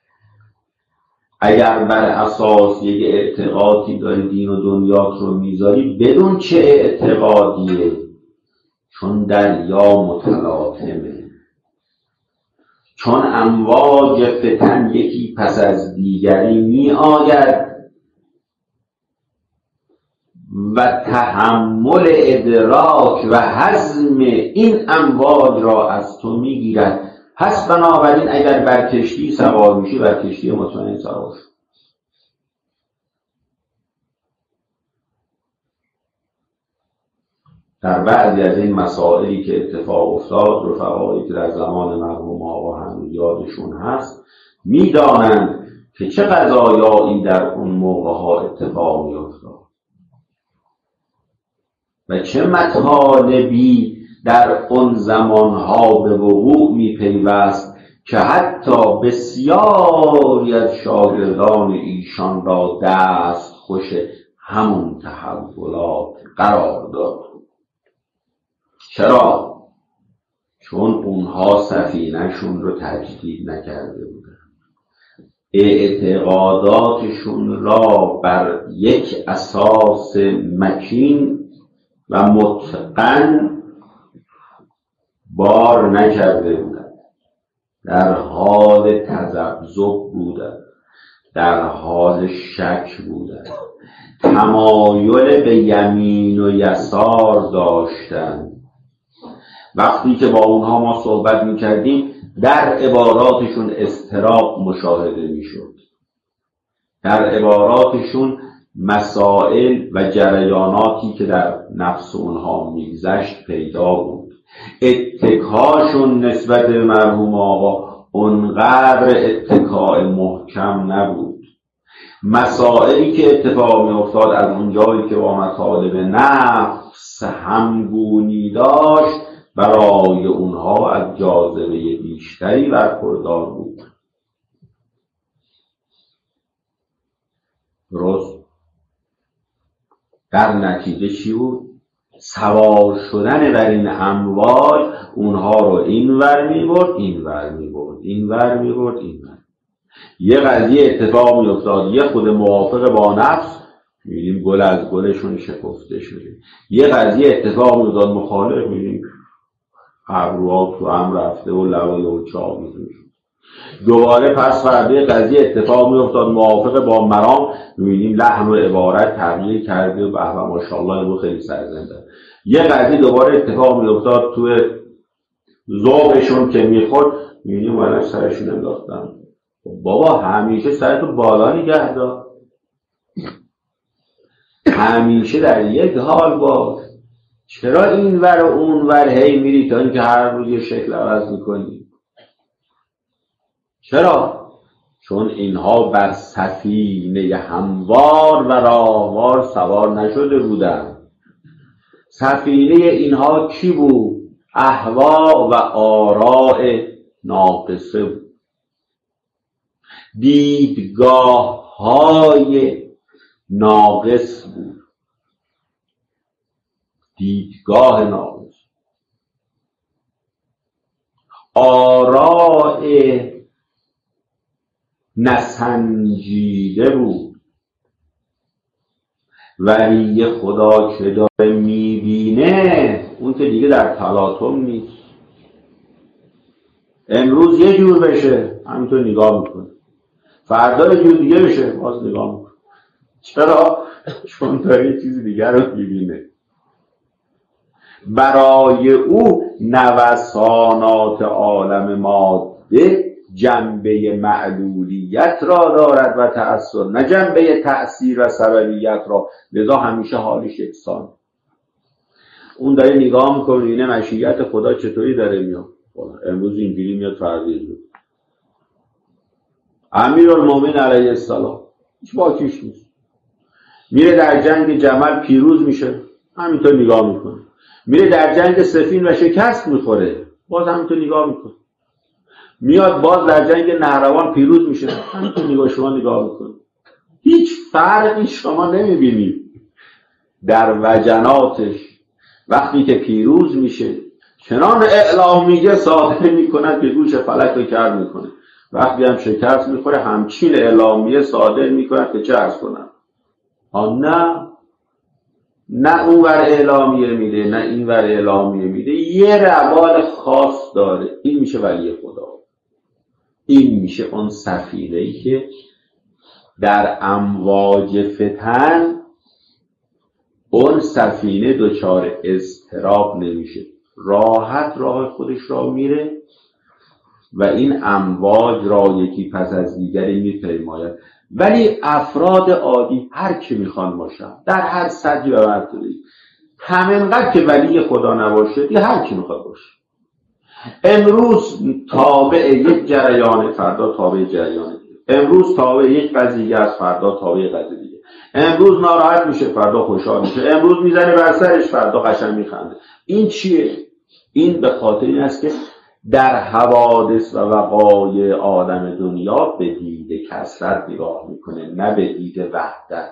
اگر بر اساس یک اعتقادی داری دین و دنیات رو میذاری بدون چه اعتقادیه، چون دریا متلاطمه. چون امواج فتن یکی پس از دیگری می آید و تحمل ادراک و هضم این امواج را از تو میگیرد. پس بنابراین اگر بر کشتی سوار میشی، بر کشتی مطمئن سوار شو. در بعضی از این مسائلی که اتفاق افتاد، رفقایی که در زمان مرحوم آقا هنوز یادشون هست میدانند که چه قضایایی در اون موقع ها اتفاق می افتاد و چه مطالبی در اون زمان ها به وقوع می پیوست که حتی بسیاری از شاگردان ایشان را دست خوش همون تحولات قرار داد. چرا؟ چون اونها سفینه‌شون رو تجدید نکرده بودن، اعتقاداتشون را بر یک اساس متین و متقن بار نکرده بودن، در حال تذبذب بودن، در حال شک بودن، تمایل به یمین و یسار داشتن. وقتی که با اونها ما صحبت میکردیم در عباراتشون اضطراب مشاهده میشد، در عباراتشون مسائل و جریاناتی که در نفس اونها میگذشت پیدا بود. اتکاشون نسبت به مرحوم آقا اونقدر اتکاء محکم نبود. مسائلی که اتفاق می افتاد از اونجایی که با مطالب نفس همگونی داشت برای اونها از جاذبه بیشتری برخوردار بود. درست؟ در نتیجه چی بود؟ سوار شدن بر این امواج اونها رو این ور می برد، این ور می برد، این ور می برد، این ور. یه قضیه اتفاق می افتاد، یه خود موافق با نفس می‌بینیم گل از گلشون شکفته شده، یه قضیه اتفاق می افتاد مخالف، می‌بینیم ابروها تو هم رفته و لبای و چاق می‌شد. دوباره پس فردا قضیه اتفاق می افتاد موافق با مرام، می‌بینیم لحن و عبارت تغییر کرده و به ماشاءالله اینو خیلی سرزنده. یه قضیه دوباره اتفاق می افتاد تو ذوقشون که می‌خورد، می‌بینیم ولی سرشون انداختن. بابا همیشه سرتو بالا نگه دار، همیشه در یک حال باش. چرا این ور و اون ور هی میری تا اینکه هر روز یه شکل عوض میکنی؟ چرا؟ چون اینها بر سفینه هموار و راهوار سوار نشده بودن. سفینه اینها چی بود؟ اهوا و آراء ناقصه بود، دیدگاه های ناقص بود، دیدگاه ناقص، آراء نسنجیده بود. ولی خدا که داره میبینه اون که دیگه در تلاطم نیست. امروز یه جور بشه همینطور نگاه میکنه، فردا یه جور دیگه بشه باز نگاه میکنه. چرا؟ چون داره یه چیز دیگر رو میبینه. برای او نوسانات عالم ماده جنبه معلولیت را دارد و تأثیر، نه جنبه تأثیر و سببیت را. لذا همیشه حالش یکسان. اون داره نگاه میکنه اینه مشیت خدا چطوری داره میاد، امروز اینجوری میاد فردا اینجوری. امیرالمومنین علیه السلام هیچ باکیش نیست، میره در جنگ جمل پیروز میشه همینطور نگاه میکنه، میره در جنگ سفین و شکست میخوره باز همینطور نگاه میکنه، میاد باز در جنگ نهروان پیروز میشه همینطور نگاه شما نگاه میکنه. هیچ فرقی شما نمیبینید در وجناتش. وقتی که پیروز میشه چنان اعلامیه صادر میکنه که گوش فلک رو کر میکنه، وقتی هم شکست میخوره همچین اعلامیه صادر میکنه که چه عرض کنم. آه نه نه اون ور اعلامیه میده نه این ور اعلامیه میده، یه روال خاص داره. این میشه ولی خدا، این میشه اون سفینه‌ای که در امواج فتن اون سفینه دچار اضطراب نمیشه، راحت راه خودش را میره و این امواج را یکی پس از دیگری میپیماید. ولی افراد عادی هر کی میخوان باشن در هر سطحی و مرتبه‌ای، همینقدر که ولی خدا نباشه یه هر کی میخواد باشه، امروز تابع یک جریان، فردا تابع جریان دیگه، امروز تابع یک قضیه از فردا تابع قضیه دیگه، امروز ناراحت میشه فردا خوشحال میشه، امروز میزنه بر سرش فردا قشنگ میخنده. این چیه؟ این به خاطر این است که در حوادث و وقایع آدم دنیا به دید کثرت نگاه میکنه، نه به دید وحدت.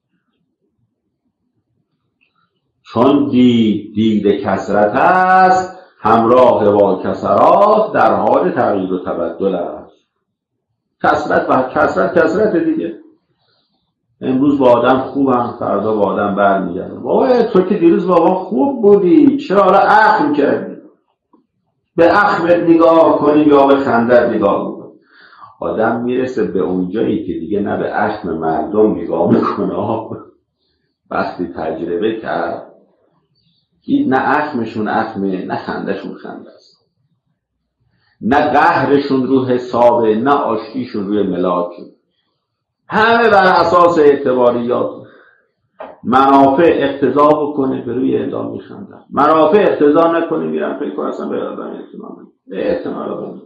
چون دید دید کثرت است، همراه با کثرات در حال تغییر و تبدل است. کثرت و کثرت کثرت دیگه. امروز با آدم خوبم، فردا با آدم برمیگردم. بابا تو که دیروز بابا خوب بودی، چرا حالا اخم کردی؟ به اخمت نگاه کنی یا به خندت نگاه کنی. آدم میرسه به اونجایی که دیگه نه به اخم مردم نگاه میکنه، وقتی تجربه کرد این نه اخمشون اخمه، نه خندشون خنده است، نه قهرشون رو حسابه، نه آشتیشون روی ملاکه، همه بر اساس اعتباریات. منافع اقتضا بکنه به روی اعدام میخندن، منافع اقتضا نکنه میرن فکر کنه اصلا به آدم احتمال به احتمال آدم.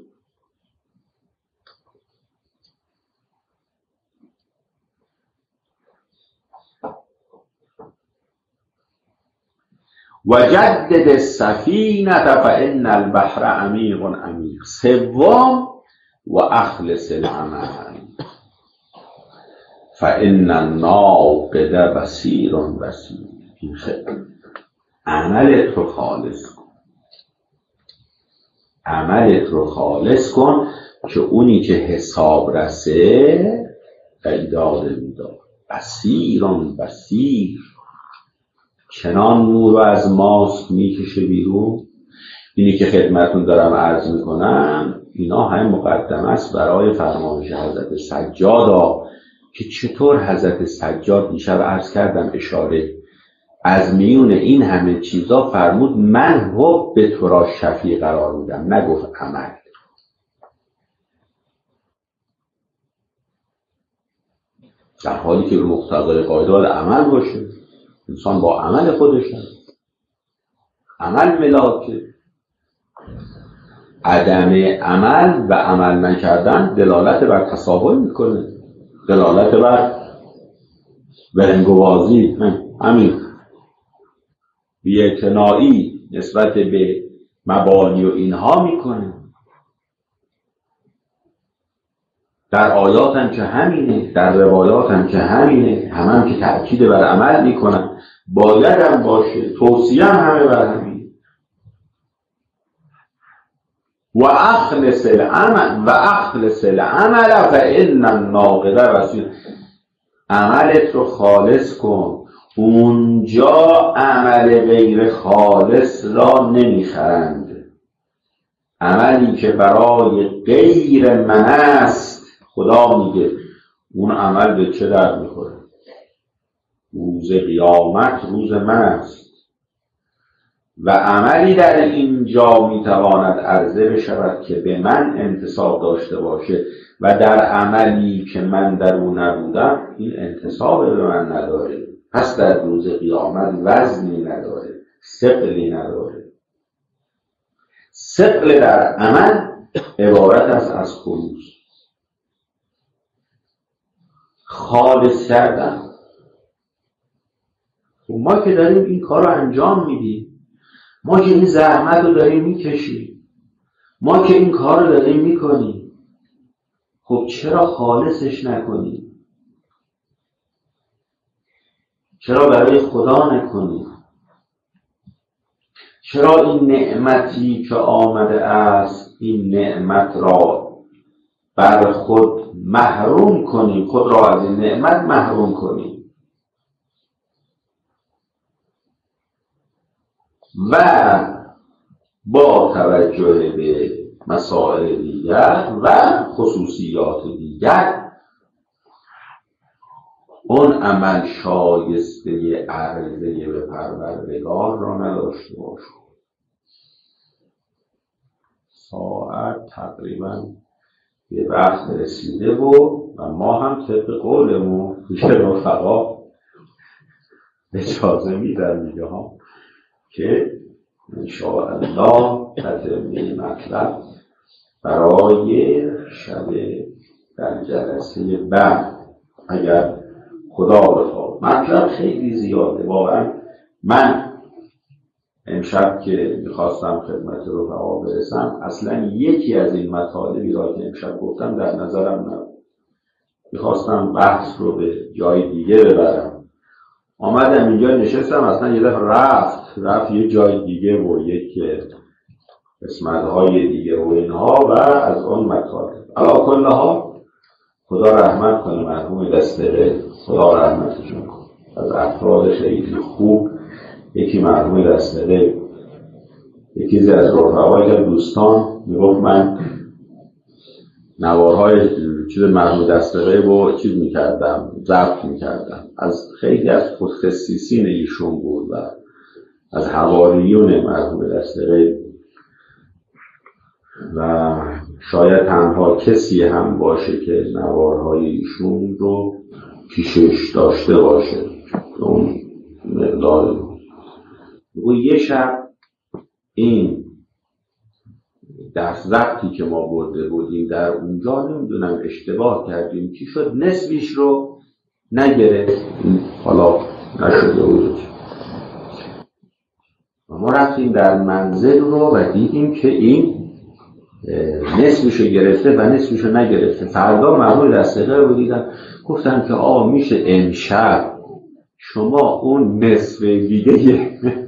وجدد السفینه فان البحر عمیق عمیق. سوم و اخلص العمل فان الناقد بصیر بصیر. این خیلی عملت رو خالص کن، عملت رو خالص کن که اونی که حساب رسه ایداد میداد. بصیران بصیر، چنان نور رو از ماسک میکشه بیرون. اینی که خدمتون دارم عرض میکنم اینا همه مقدمه است برای فرمایش حضرت سجاد، که چطور حضرت سجاد دیشب عرض کردم اشاره از میون این همه چیزا فرمود من حب به تو را شفیع قرار میدم، نگفت عمل. در حالی که مقتضای قاعده باید عمل باشه، انسان با عمل خودش هست. عمل ملاکه. عدم عمل و عمل نکردن دلالت بر تساهل میکنه، دلالت بر ورنگوازی، همین بی‌اعتنایی نسبت به مبانی و اینها میکنه. در آیات هم که همینه، در روایات هم که همینه، هم هم که تأکید بر عمل میکنن، باید هم باشه، توصیه هم همه بر همینه. و اخلص العمل و اخلص العمل فان الناقد بصیر. عملت رو خالص کن، اونجا عمل غیر خالص را نمیخرند. عملی که برای غیر من است، خدا میگه اون عمل به چه در میخوره؟ روز قیامت روز من است. و عملی در اینجا میتواند عرضه بشود که به من انتساب داشته باشه و در عملی که من در اون نبودم این انتساب به من نداره، پس در روز قیامت وزنی نداره، ثقلی نداره. ثقل در عمل عبارت است از خلوص، خالص کردن. ما که داریم این کار رو انجام میدیم، ما که این زحمت رو داریم میکشیم، ما که این کار رو داریم میکنیم، خب چرا خالصش نکنیم؟ چرا برای خدا نکنیم؟ چرا این نعمتی که آمده است این نعمت را بر خود محروم کنیم، خود را از این نعمت محروم کنیم و با توجه به مسائل دیگر و خصوصیات دیگر اون عمل شایسته عرضه به پروردگار را نداشته باشه. ساعت تقریبا به وقت رسیده بود و ما هم طبق قولمون پیش رفقا اجازه میدن دیگه ها که انشاءالله تتمه مطلب برای شب در جلسه بعد اگر خدا بخواد. مطلب خیلی زیاده واقعا. من امشب که میخواستم خدمت رفقا برسم اصلا یکی از این مطالبی را که امشب گفتم در نظرم نبود. میخواستم بحث رو به جای دیگه ببرم. آمدم اینجا نشستم اصلا یه دفعه رفت رفت یه جای دیگه و یک قسمت‌های دیگه و اینها و از اون مطالب. علا کل ها خدا رحمت کنه مرحوم دستقی، خدا رحمتشون کنه. از افراد خیلی خوب یکی مرحوم دستقی، یکی از رفقای که دوستان میگفت من نوارهای چیز مرحوم دستقی رو چیز میکردم ضبط میکردم. از خیلی از متخصصین ایشون بود و از حواریون مرحوم دستقی و شاید تنها کسی هم باشه که نوارهای ایشون رو پیشش داشته باشه اون مقدار. و یه شب این درس ضبطی که ما برده بودیم در اونجا نمیدونم اشتباه کردیم چی شد نصفیش رو نگرفت، حالا نشده بود. ما رفتیم در منزل رو و دیدیم که این نصفشو گرفته و نصفشو نگرفته. فردا مرحوم دستقی رو دیدم گفتم که آقا میشه امشب شما اون نصف دیگه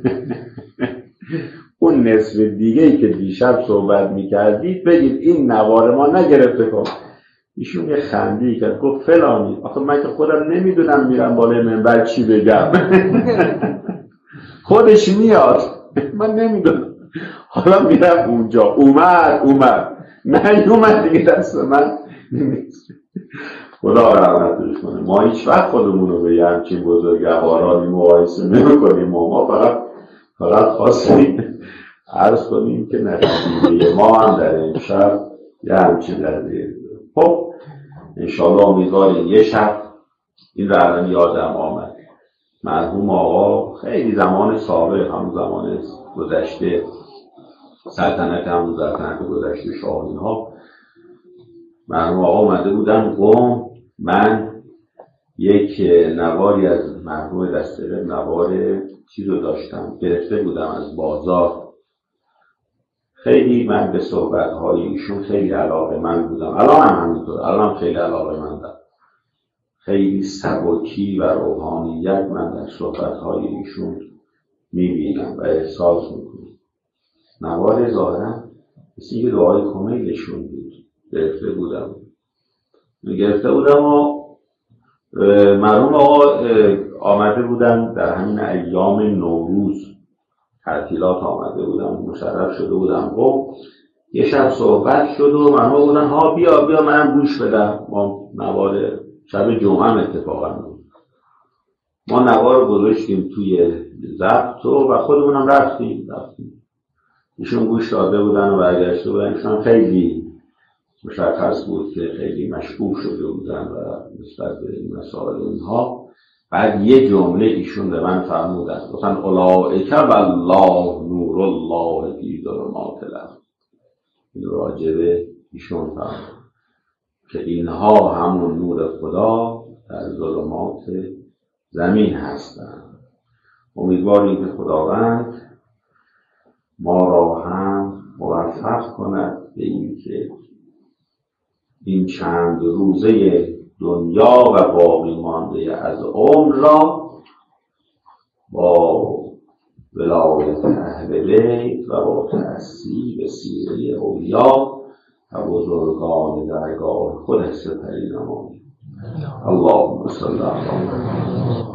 اون نصف دیگه‌ای که دیشب صحبت می‌کردید بگید این نوار ما نگرفته کن. ایشون یه خندی کرد گفت فلانی آخه من که خودم نمیدونم میرم بالای منبر چی بگم خودش میاد من نمیدونم حالا میرم اونجا اومد اومد نه اومد دیگه دست من نیست. خدا رحمتش کنه. ما هیچ وقت خودمون رو به یه همچین بزرگوارانی مقایسه نمی‌کنیم. ما فقط فقط خواستیم عرض کنیم که نتیجه ما هم در این شب یه همچین درده. خب انشاءالله امیدواریم یه شب این رو الان یادم آمد. مرحوم آقا خیلی زمان سابق هم زمان گذشته سلطنت هم سلطنت گذشته شاهین ها مرحوم آقا اومده بودن قم. من یک نواری از مرحوم دستقی نوار چیز رو داشتم گرفته بودم از بازار. خیلی من به صحبت‌های ایشون خیلی علاقه من بودم. الان هم همینطور. الان هم خیلی علاقه مندم. خیلی سبکی و روحانیت من در صحبت‌های ایشون می‌بینم و احساس می‌کنم. نوار ظاهرا مثل یه دعای کمیلشون بود. گرفته بودم. گرفته بودم و مرحوم آقا آمده بودن در همین ایام نوروز تعطیلات آمده بودن مشرف شده بودن. خب یه شب صحبت شد و مرحوم بودن ها بیا بیا منم گوش بدم. ما نوار شب جمعه هم اتفاقا بود. ما نوار رو گذاشتیم توی ضبط و خودمونم رفتیم رفتیم ایشون گوش داده بودن و برگشته بودن. ایشون خیلی مشخص بود که خیلی مشکوک شده بودن و نسبت به این مسائل اینها. بعد یه جمله ایشون به من فرمودن گفتن اولئک والله نور الله فی ظلمات الارض. این راجبه ایشون فرمود که اینها همون نور خدا در ظلمات زمین هستند. امیدواریم که خداوند ما را هم موفق کند به این که این چند روزه دنیا و باقی مانده از عمر را با ولایت اهل بیت و با تأسی به سیره اولیا و بزرگان درگاه خود سپری نماییم. اللهم صل علی محمد.